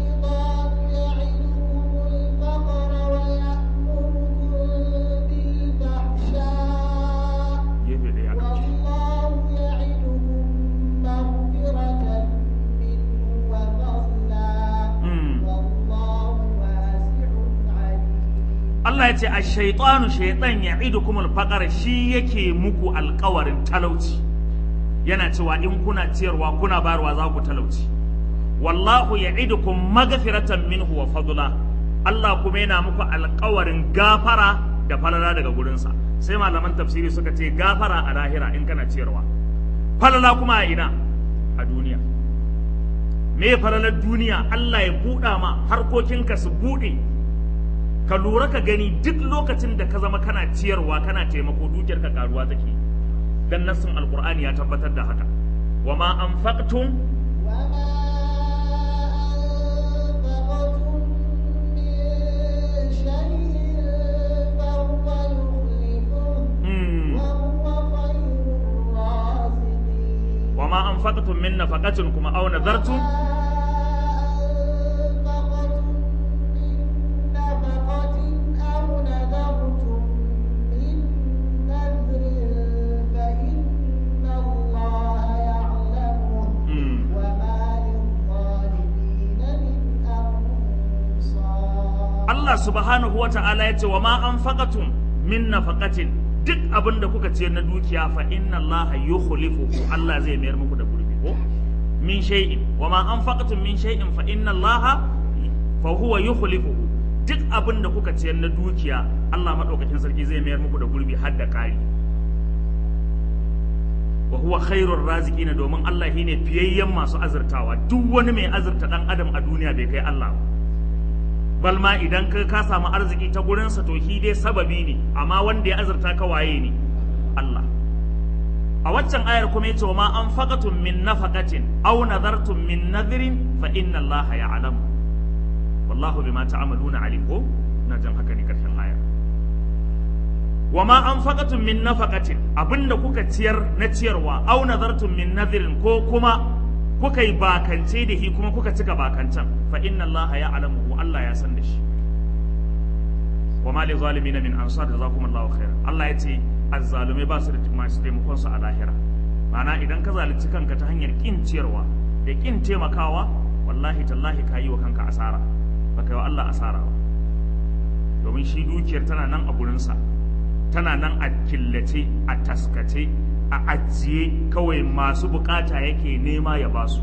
Allah ya ce ash-shaytanu shaytan ya'idukum al-faqr shi yake muku alƙawarin talauci yana cewa in kuna ciyarwa kuna bayarwa za ku talauci wallahu ya'idukum maghfiratan minhu wa fadla Allah kuma yana muku alƙawarin gafara da falala daga gurinsa sai malaman tafsiri suka ce gafara a lahira in kana ciyarwa falala kuma a ina a duniya me falalar duniya Allah ya buɗa ma harkokinka su buɗe ka lura ka gani duk lokacin da ka zama kana ciyarwa kana taimako dukiyarka karuwa take dan nassin alqur'ani ya tabbatar da haka wama anfaqtum wama anfaqtum min nafaqatin kuma aw nadartum Allah subhanahu wa ta'ala ya ce wa ma anfaqatum min nafaqatin duk abin da kuka ciyar na dukiya fa inna Allah yukhlifu Allah zai mayar muku da gurbi ko min shay'in wa ma anfaqatum min shay'in fa inna Allah fa huwa yukhlifu duk abin da kuka ciyar na dukiya Allah madaukakin sarki zai mayar muku da gurbi har da kari wa huwa khairur raziqina domin Allah shine fiyayyen masu azurtawa duk wani mai azurta dan adam a duniya bai kai Allah ba balma idan ka samu arziki ta gurinsa to shi dai sababi ne amma wanda ya azurta ka waye ne Allah a waccan ayar kuma yace ma anfaqatum min nafaqatin aw nadartum min nadhrin fa inna Allah ya'lamu wallahu bima ta'maluna alim ko na jan haka ne karshen ayar wama anfaqatum min nafaqatin abinda kuka ciyar na ciyarwa aw nadartum min nadhrin ko kuma kuka yi bakance da shi kuma kuka cika bakancan fa inna Allah ya'lamu Allah ya san da shi wa ma li zalimin min ansar jazakumullahu khairan Allah ya ce azzalume ba su da masu taimakon su a lahira ma'ana idan ka zalunci kanka ta hanyar kin ciyarwa da kin taimakawa wallahi tallahi ka yi wa kanka asara ba kai wa Allah asara ba domin shi dukiyar tana nan a gurinsa tana nan a killace a taskace a ajiye kawai masu bukata yake nema ya basu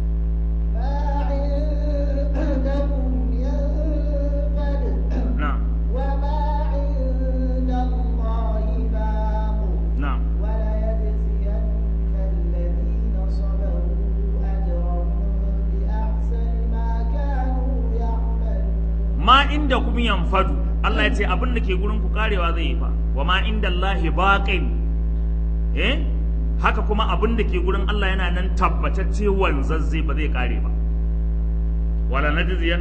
ma inda kum yanfadu Allah ya ce abin da ke gurin ku karewa zai yi fa wa ma inda Allah baqin haka kuma abin da ke gurin Allah yana nan tabbatacce wanzazze ba zai kare ba wala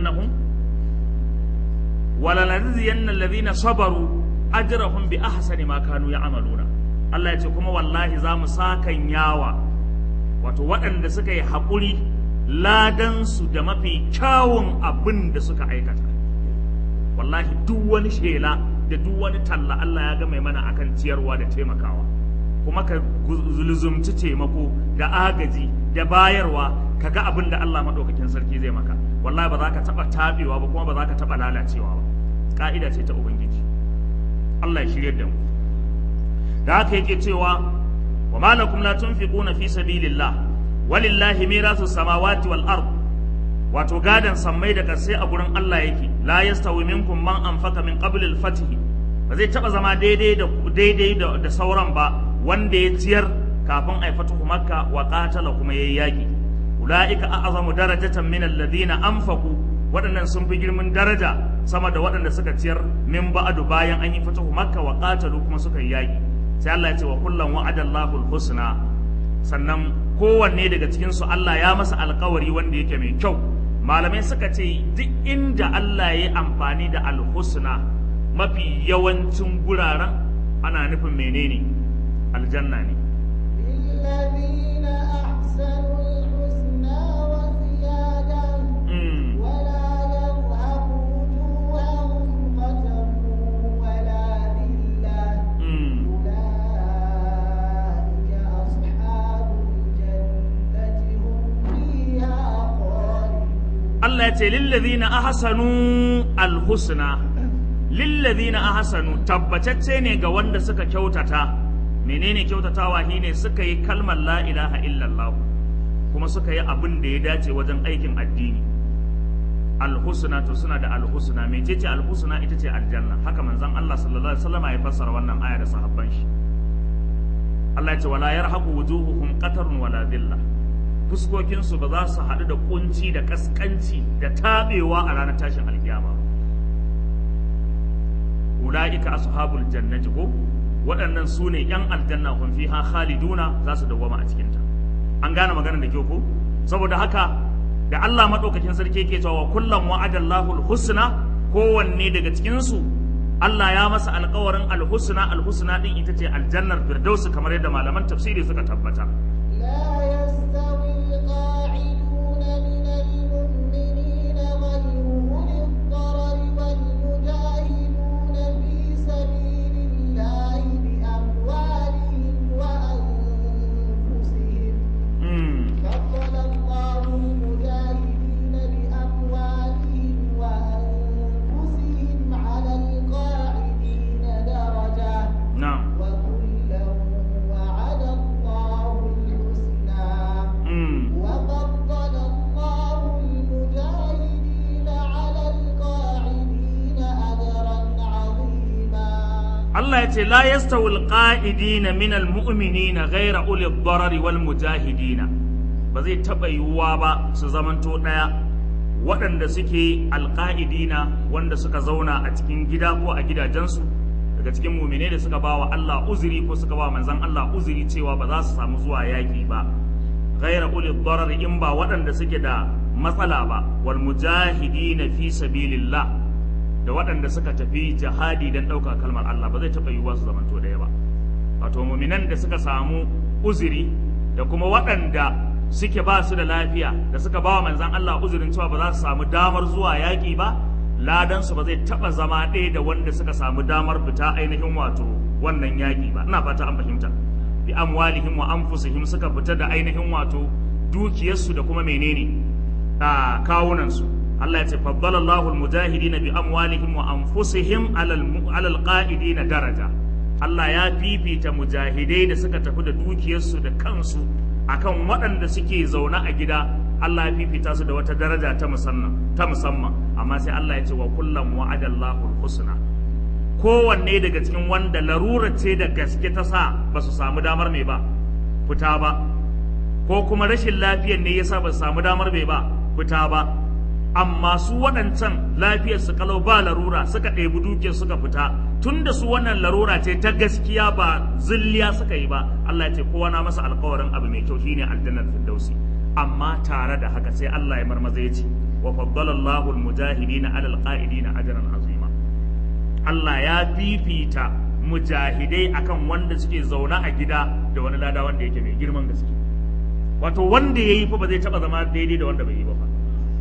najziyanna alladhina sabaru ajrahum bi ahsani ma kanu ya'maluna Allah ya ce kuma wallahi za mu sakan yawa wato waɗanda suka yi haƙuri ladan su da mafi kyawun abin da suka aikata wallahi duk wani shela da duk wani talla Allah ya ga mai mana akan ciyarwa da taimakawa kuma ka luzumci taimako da agaji da bayarwa ka ga abin da Allah maɗaukakin sarki zai maka wallahi ba za ka taɓa taɓewa ba kuma ba za ka taɓa lalacewa ba ƙa'ida ce ta ubangiji Allah ya shirya da mu da haka yake cewa wa ma lakum la tunfiquna fi sabilillah walillahi mirasu samawati wal ard wato gadan sammai da kasai a gurin Allah yake la yastawi minkum man anfaqa min qabli al-fath ba zai taba zama daidai da sauran ba wanda ya ciyar kafin ai fatuhu makka wa qatala kuma yayi yaki ulaika a'zamu darajatan min alladhina anfaqu waɗannan sun fi girman daraja sama da waɗanda suka ciyar min ba'du bayan an yi fatuhu makka wa qatalu kuma suka yi yaki sai Allah ya ce wa kullan wa'adallahu al-husna sannan kowanne daga cikin su Allah ya masa alƙawari wanda yake mai kyau malamai suka ce duk inda Allah ya yi amfani da al-husna mafi yawancin guraren ana nufin menene aljanna ne للذين أحسنوا الحسنى وزيادة ولا يرهق وجوههم قتر ولا ذلة أولئك أصحاب الجنة هم فيها خالدون Allah ya ce lillazina ahsanu alhusna lillazina ahsanu tabbatacce ne ga wanda suka kyautata menene kyautatawa shine suka yi kalmar la ilaha illallah kuma suka yi abin da ya dace wajen aikin addini alhusna to suna da alhusna mecece alhusna ita ce aljanna haka manzon Allah sallallahu alaihi wasallam ya fassara wannan aya da sahabban shi Allah ya ce wala yarhaqu wujuhuhum qatarun wala dhilla fuskokinsu ba za su haɗu da kunci da kaskanci da taɓewa a ranar tashin alkiyama ula'ika ashabul jannati ko waɗannan su ne ‘yan aljanna kun fiha khaliduna za su dawwama a cikinta an gane maganar da kyau ko saboda haka da Allah maɗaukakin sarki yake cewa kullum wa'adallahu alhusna kowanne daga cikinsu Allah ya masa alƙawarin alhusna din ita ce aljannar firdausi kamar yadda malaman tafsiri suka tabbata لا يستوي القاعدون من المؤمنين غير أولي الضرر والمجاهدون في سبيل الله بأموالهم وأنفسهم فضل الله المجاهدين بأموالهم وأنفسهم على القاعدين درجة na'am وكلا وعد الله الحسنى وفضل الله المجاهدين على القاعدين أجرا عظيما Allah ya ce la yastawil qa'idina minal mu'minina ghayra ulil darari wal mujahidina ba zai taba yiwuwa ba su zamanto daya waɗanda suke alqa'idina wanda suka zauna a cikin gida ko a gidajensu daga cikin mu'mine da suka bawa Allah uzuri ko suka bawa manzon Allah uzuri cewa ba za su samu zuwa yaki ba ghayra ulil darari in ba waɗanda suke da matsala ba wal mujahidina fi sabilillah da waɗanda suka tafi jihadi don ɗaukar kalmar Allah ba zai taɓa yiwuwa su zamanto ɗaya ba wato muminan da suka samu uzuri da kuma waɗanda suke ba su da lafiya da suka ba wa manzan Allah uzurin cewa ba za su samu damar zuwa yaƙi ba ladansu ba zai taɓa zama ɗaya da wanda suka samu damar fita ainihin wato wannan yaƙi ba ina fata an fahimta bi amwalihim wa anfusihim suka fita da ainihin wato dukiyarsu da kuma menene kawunansu Allah ya ce faddalallahu almujahidina bi amwalihim wa anfusihim alal qa'idina daraja Allah ya fifita mujahidai da suka tafi da dukiyarsu da kansu akan waɗanda suke zaune a gida Allah ya fifita su da wata daraja ta musamman amma sai Allah ya ce wa kullam wa'adallahu alhusna kowanne daga cikin wanda larura ce da gaske ta sa ba su samu damar mai ba fita ba ko kuma rashin lafiyar ne yasa ba su samu damar mai ba fita ba amma su waɗancan lafiyar su kalau ba larura suka ɗebi dukiyar suka fita tunda su wannan larura ce ta gaskiya ba zilliya suka yi ba Allah ya ce kowa na masa alƙawarin abu mai kyau shine aljannar firdausi amma tare da haka sai Allah ya marmaza ya ce wa faddala Allahu almujahidina ala alqa'idina ajran azima Allah ya fifita mujahidai akan wanda suke zaune a gida da wani lada wanda yake mai girman gaske wato wanda yayi fa ba zai taba zama daidai da wanda bai yi ba fa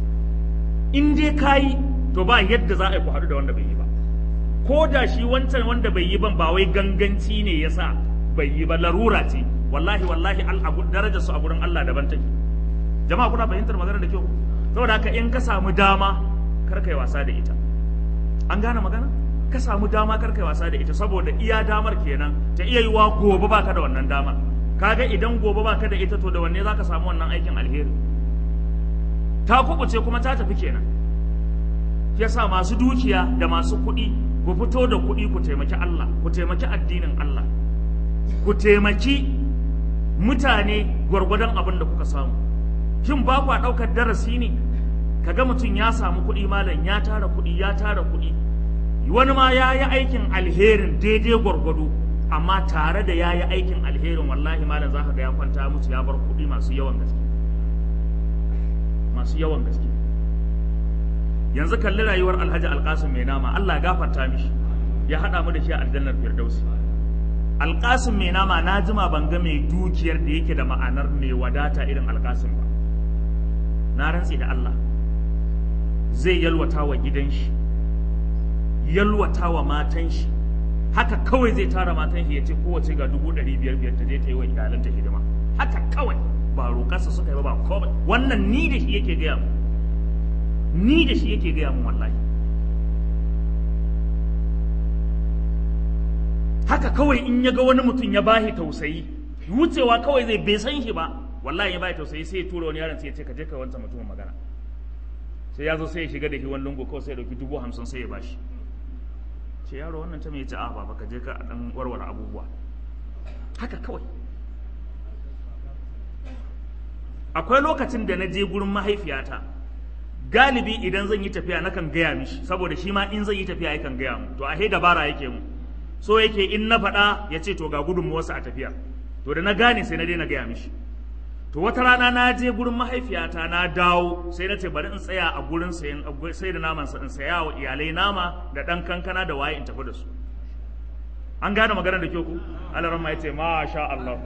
in dai kayi to ba yadda za a yi ku haɗu da wanda bai yi ba ko da shi wancan wanda bai yi ban ba wai ganganci ne yasa bai yi ba larura ce wallahi darajar su a gurin Allah daban take jama'a kuna fahimtar magana da kyau saboda haka in ka samu dama kar kai wasa da ita an gane magana ka samu dama kar kai wasa da ita saboda iya damar kenan ta iya yiwa gobe baka da wannan damar kaga idan gobe baka da ita to da wanne zaka samu wannan aikin alheri ta kubuce kuma ta tafi kenan yasa masu dukiya da masu kuɗi ku ku fito da kuɗi ku taimaki Allah, ku taimaki addinin Allah, ku taimaki mutane gwargwadon abin da kuka samu. Shin ba kwa ɗaukar darasi ne? Kaga mutum ya samu kuɗi malam, ya tara kuɗi, ya tara kuɗi, wani ma ya yi aikin alherin daidai gwargwado, amma tare da ya yi aikin alherin wallahi malam za ka ga ya kwanta mutu ya bar kuɗi masu yawan gaske, masu yawan gaske. Yanzu kalli rayuwar Alhaji Alƙasim mai nama, Allah ya gafarta mishi, ya haɗa mu da shi a aljannar Firdausi. Alƙasim mai nama na jima ban ga mai dukiyar da yake da ma'anar mai wadata irin Alƙasim ba. Na rantsi da Allah zai yalwata wa gidan shi, yalwata wa matan shi, haka kawai zai tara matan shi ya ce kowace ga 500,000 ta je ta yi wa iyalanta hidima, haka kawai, ba roƙarsa suka yi ba komai. Wannan ni da shi yake gaya mu, ni da shi yake gaya mu wallahi. Haka kawai in ya ga wani mutum ya bahi tausayi, wucewa kawai zai bai san shi ba, wallahi ya bahi tausayi sai ya tura wani yaron sai ya ce ka je ka wancan mutumin magana. Sai ya zo sai ya shiga da shi wani lungu kawai sai ya dauki 50,000 sai ya bashi. Ce yaro wannan ta mai ce a baba ka je ka dan warware abubuwa. Haka kawai. Akwai lokacin da na je gurin mahaifiyata, galibi idan zan yi tafiya nakan gaya mishi, saboda shi ma in zan yi tafiya yakan gaya mu, to ahe dabara yake mu, so yake in na faɗa ya ce to ga gudunmuwarsa a tafiya, to da na gane sai na daina gaya mishi. To wata rana na je gurin mahaifiyata na dawo sai na ce bari in tsaya a gurin sai da naman sa in saya wa iyalai nama da ɗan kankana da waye in tafi da su. An gane maganar da kyau ku? Alaramma ya ce masha Allah.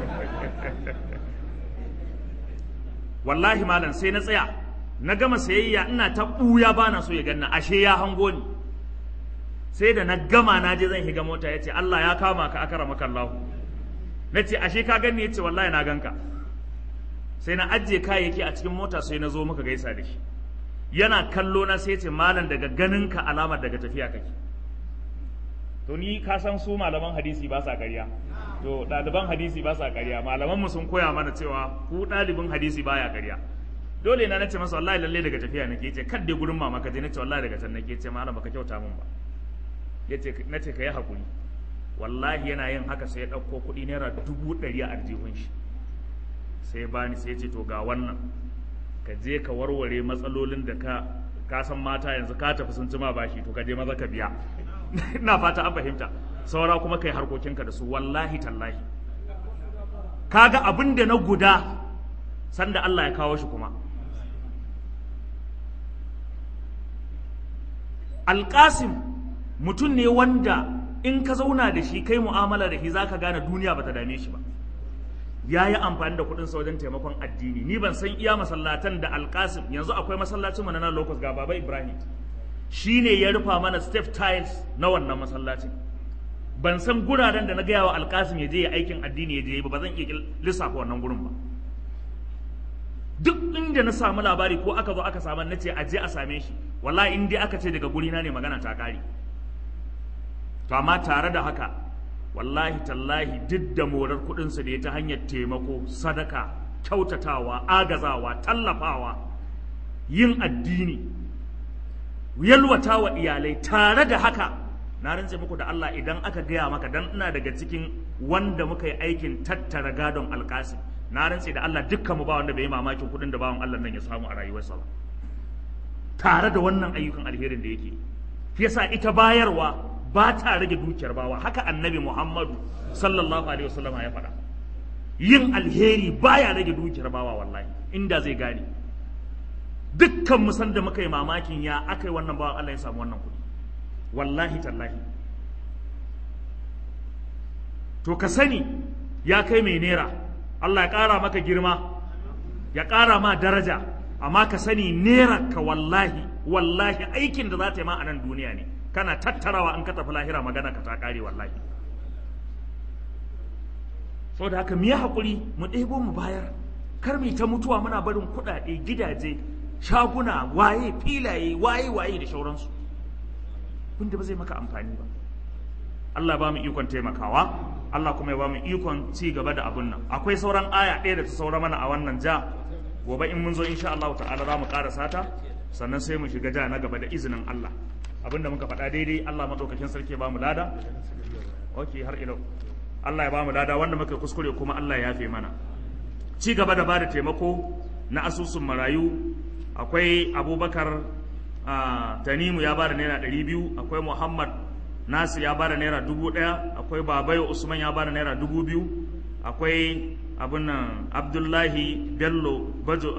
Wallahi malam sai na tsaya na gama sayayya ina ta ɓuya ba na so ya ganna, ashe ya hango ni. Sai da na gama na je zan higa mota ya ce Allah ya kama ka akramaka Allah. Na ce ashe ka ganni? Ya ce wallahi na ganka. Sai na ajiye kayayyaki a cikin mota sai na zo muka gaisa da shi. Yana kallo na sai ya ce malam daga ganinka alamar daga tafiya kake. To ni ka san su malaman hadisi ba sa ƙarya. To ɗaliban hadisi ba sa ƙarya, malamanmu sun koya mana cewa ku ɗalibin hadisi baya ƙarya. Dole na nace masa wallahi lalle daga tafiya nake, yace kad dai gurin mama ka je, nace wallahi daga can nake, yace malam baka kyauta min ba. Yace nace ka yi hakuri. Wallahi yana yin haka sai ya ɗauko kuɗi naira 100,000 a aljihun shi. Sai bani sai yace to ga wannan. Ka je ka warware matsalolin da ka san mata yanzu ka tafi sun ci ma bashi, to ka je maza ka biya. Ina fata an fahimta. Saura kuma kai harkokinka da su, wallahi tallahi. Kaga abin da na guda sanda Allah ya kawo shi kuma. Alƙasim mutum ne wanda in ka zauna da shi kai mu'amala da shi zaka gane duniya bata dame shi ba. Ya yi amfani da kuɗinsa wajen taimakon addini. Ni ban san iya masallatan da Alƙasim, yanzu akwai masallacin mana na Locust ga Baba Ibrahim, shi ne ya rufa mana step tiles na wannan masallacin. Ban san guraren da na gaya wa Alƙasim ya je ya aikin addini ya je ba zan iya lissafa wannan gurin ba. Duk inda na samu labari ko aka zo aka samu na ce a je a same shi, wallahi in dai aka ce daga gurina ne magana ta kare. To amma tare da haka wallahi tallahi duk da morar kuɗinsa da ya ta hanyar taimako, sadaka, kyautatawa, agazawa, tallafawa, yin addini, yalwata wa iyalai, tare da haka na rantse muku da Allah idan aka gaya maka, dan ina daga cikin wanda muka yi aikin tattara gadon Alƙasim, na rantse da Allah dukkan mu ba wanda bai yi mamakin kuɗin da bawan Allah nan ya samu a rayuwarsa ba, tare da wannan ayyukan alherin da yake. Shi yasa ita bayarwa ba ta rage dukiyar bawa, haka annabi Muhammadu sallallahu alaihi wasallam ya faɗa. Yin alheri baya rage dukiyar bawa wallahi, inda zai gane. Dukkan mu san da muka yi mamakin ya aka yi wannan bawan Allah ya samu wannan kuɗi, wallahi tallahi. To ka sani ya kai mai nera, Allah ya ƙara maka girma, ya ƙara ma daraja, amma ka sani nera ka wallahi wallahi aikin da za ta yi ma a nan duniya ne, kana tattarawa an ka tafi lahira magana ka ta ƙare wallahi. Saboda haka mu yi haƙuri mu ɗebo mu bayar, kar mu ta mutuwa muna barin kuɗaɗe, gidaje, shaguna, waye, filaye, waye da sauransu, wanda ba zai maka amfani ba. Allah ba mu ikon taimakawa, Allah kuma ya ba mu ikon ci gaba da abun nan. Akwai sauran aya ɗaya da ta saura mana a wannan ja, gobe in mun zo insha Allah ta'ala za mu ƙarasa ta, sannan sai mu shiga ja na gaba da izinin Allah. abinda muka faɗa daidai Allah madaukakin sarki ya ba mu lada okay har ilo Allah ya ba mu lada wanda muka kuskure kuma Allah ya yafe mana ci gaba da bada taimako na asusun marayu akwai Abubakar Tanimu ya bada naira 200, akwai Muhammad Nasir ya bada naira 1000, akwai Babayo Usman ya bada naira 2000, akwai abin nan Abdullahi Bello Bajo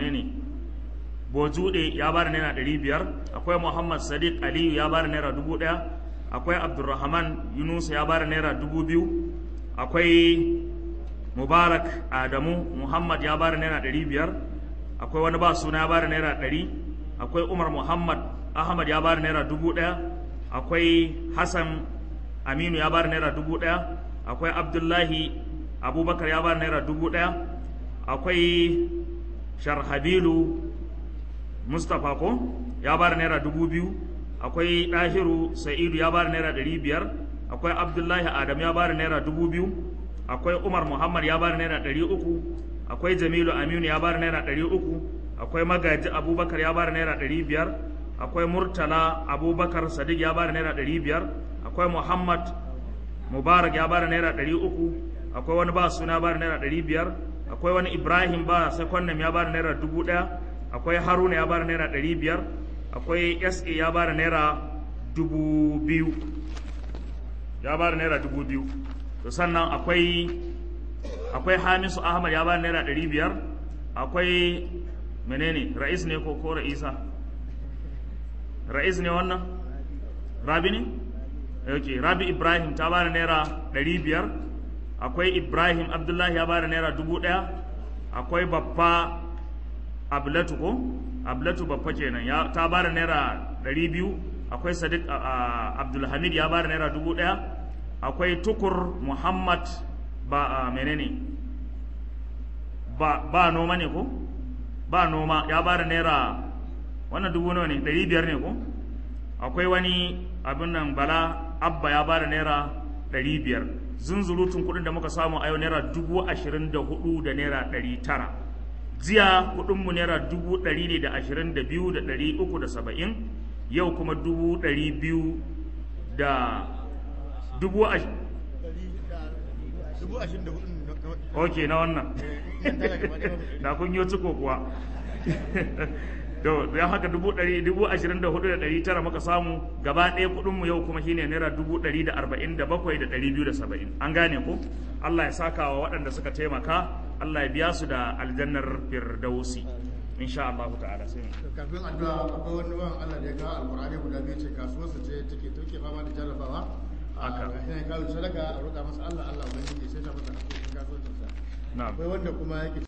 Bojude ya bada naira 500, akwai Muhammad Sadiq Aliyu ya bada naira 1000, akwai Abdulrahman Yunus ya bada naira 2000, akwai Mubarak Adamu Muhammad ya bada naira 500, akwai wani ba suna ya bada naira 100, akwai Umar Muhammad Ahmad ya bada naira 1000, akwai Hassan Aminu ya bada naira 1000, akwai Abdullahi Abubakar ya bada naira 1000, akwai Sharhabilu Mustapha ko ya bada naira 2000, akwai Dahiru Sa'idu ya bada naira 500, akwai Abdullahi Adam ya bada naira 2000, akwai Umar Muhammad ya bada naira 300, akwai Jamilu Aminu ya bada naira 300, akwai Magaji Abubakar ya bada naira 500, akwai Murtala Abubakar Sadiq ya bada naira 500, akwai Muhammad Mubarak ya bada naira 300, akwai wani ba suna bada naira 500, akwai wani Ibrahim ba Sekondam ya bada naira 1000, akwai Haruna ya bada naira 500, akwai SA ya bada naira 2000 ya bada naira 2000. To sannan akwai Hamisu Ahmad ya bada naira 500, akwai menene Ra'is ne ko Ra'isa? Ra'is ne wannan? Rabi ne? Okay, Rabi Ibrahim ta bada naira 500, akwai Ibrahim Abdullahi ya bada naira 1000, akwai Baffa Ablatu ko? Ablatu Baffa kenan ta bada naira 200, akwai Sadiq Abdulhamid ya bada naira 1000, akwai Tukur Muhammad menene? Ba noma ne ko? Ba noma ya bada naira wannan 1000 ne 500 ne ko? Akwai wani abin nan Bala Abba ya bada naira 500. Zunzurutun kuɗin da muka samu a yau naira 24,000 da naira 900. Jiya kuɗinmu naira 122,370, yau kuma 200,000 da 24,000. Ok na wannan. Da kun yi ciko kuwa. To don haka 24,900 muka samu gaba ɗaya kuɗinmu yau kuma shine naira 147,270. An gane ko? Allah ya saka wa waɗanda suka taimaka, Allah ya biya su da aljannar firdausi insha Allah ta'ala. Sai kafin addu'a akwai wani ban Allah da ya kawo alƙur'ani guda biyu ce kasuwarsa ce take fama da jarrabawa. Haka. Yana kawo sadaka a roƙa masa Allah ubangiji sai ta masa haƙoƙin kasuwancinsa. Na'am. Akwai wanda kuma yake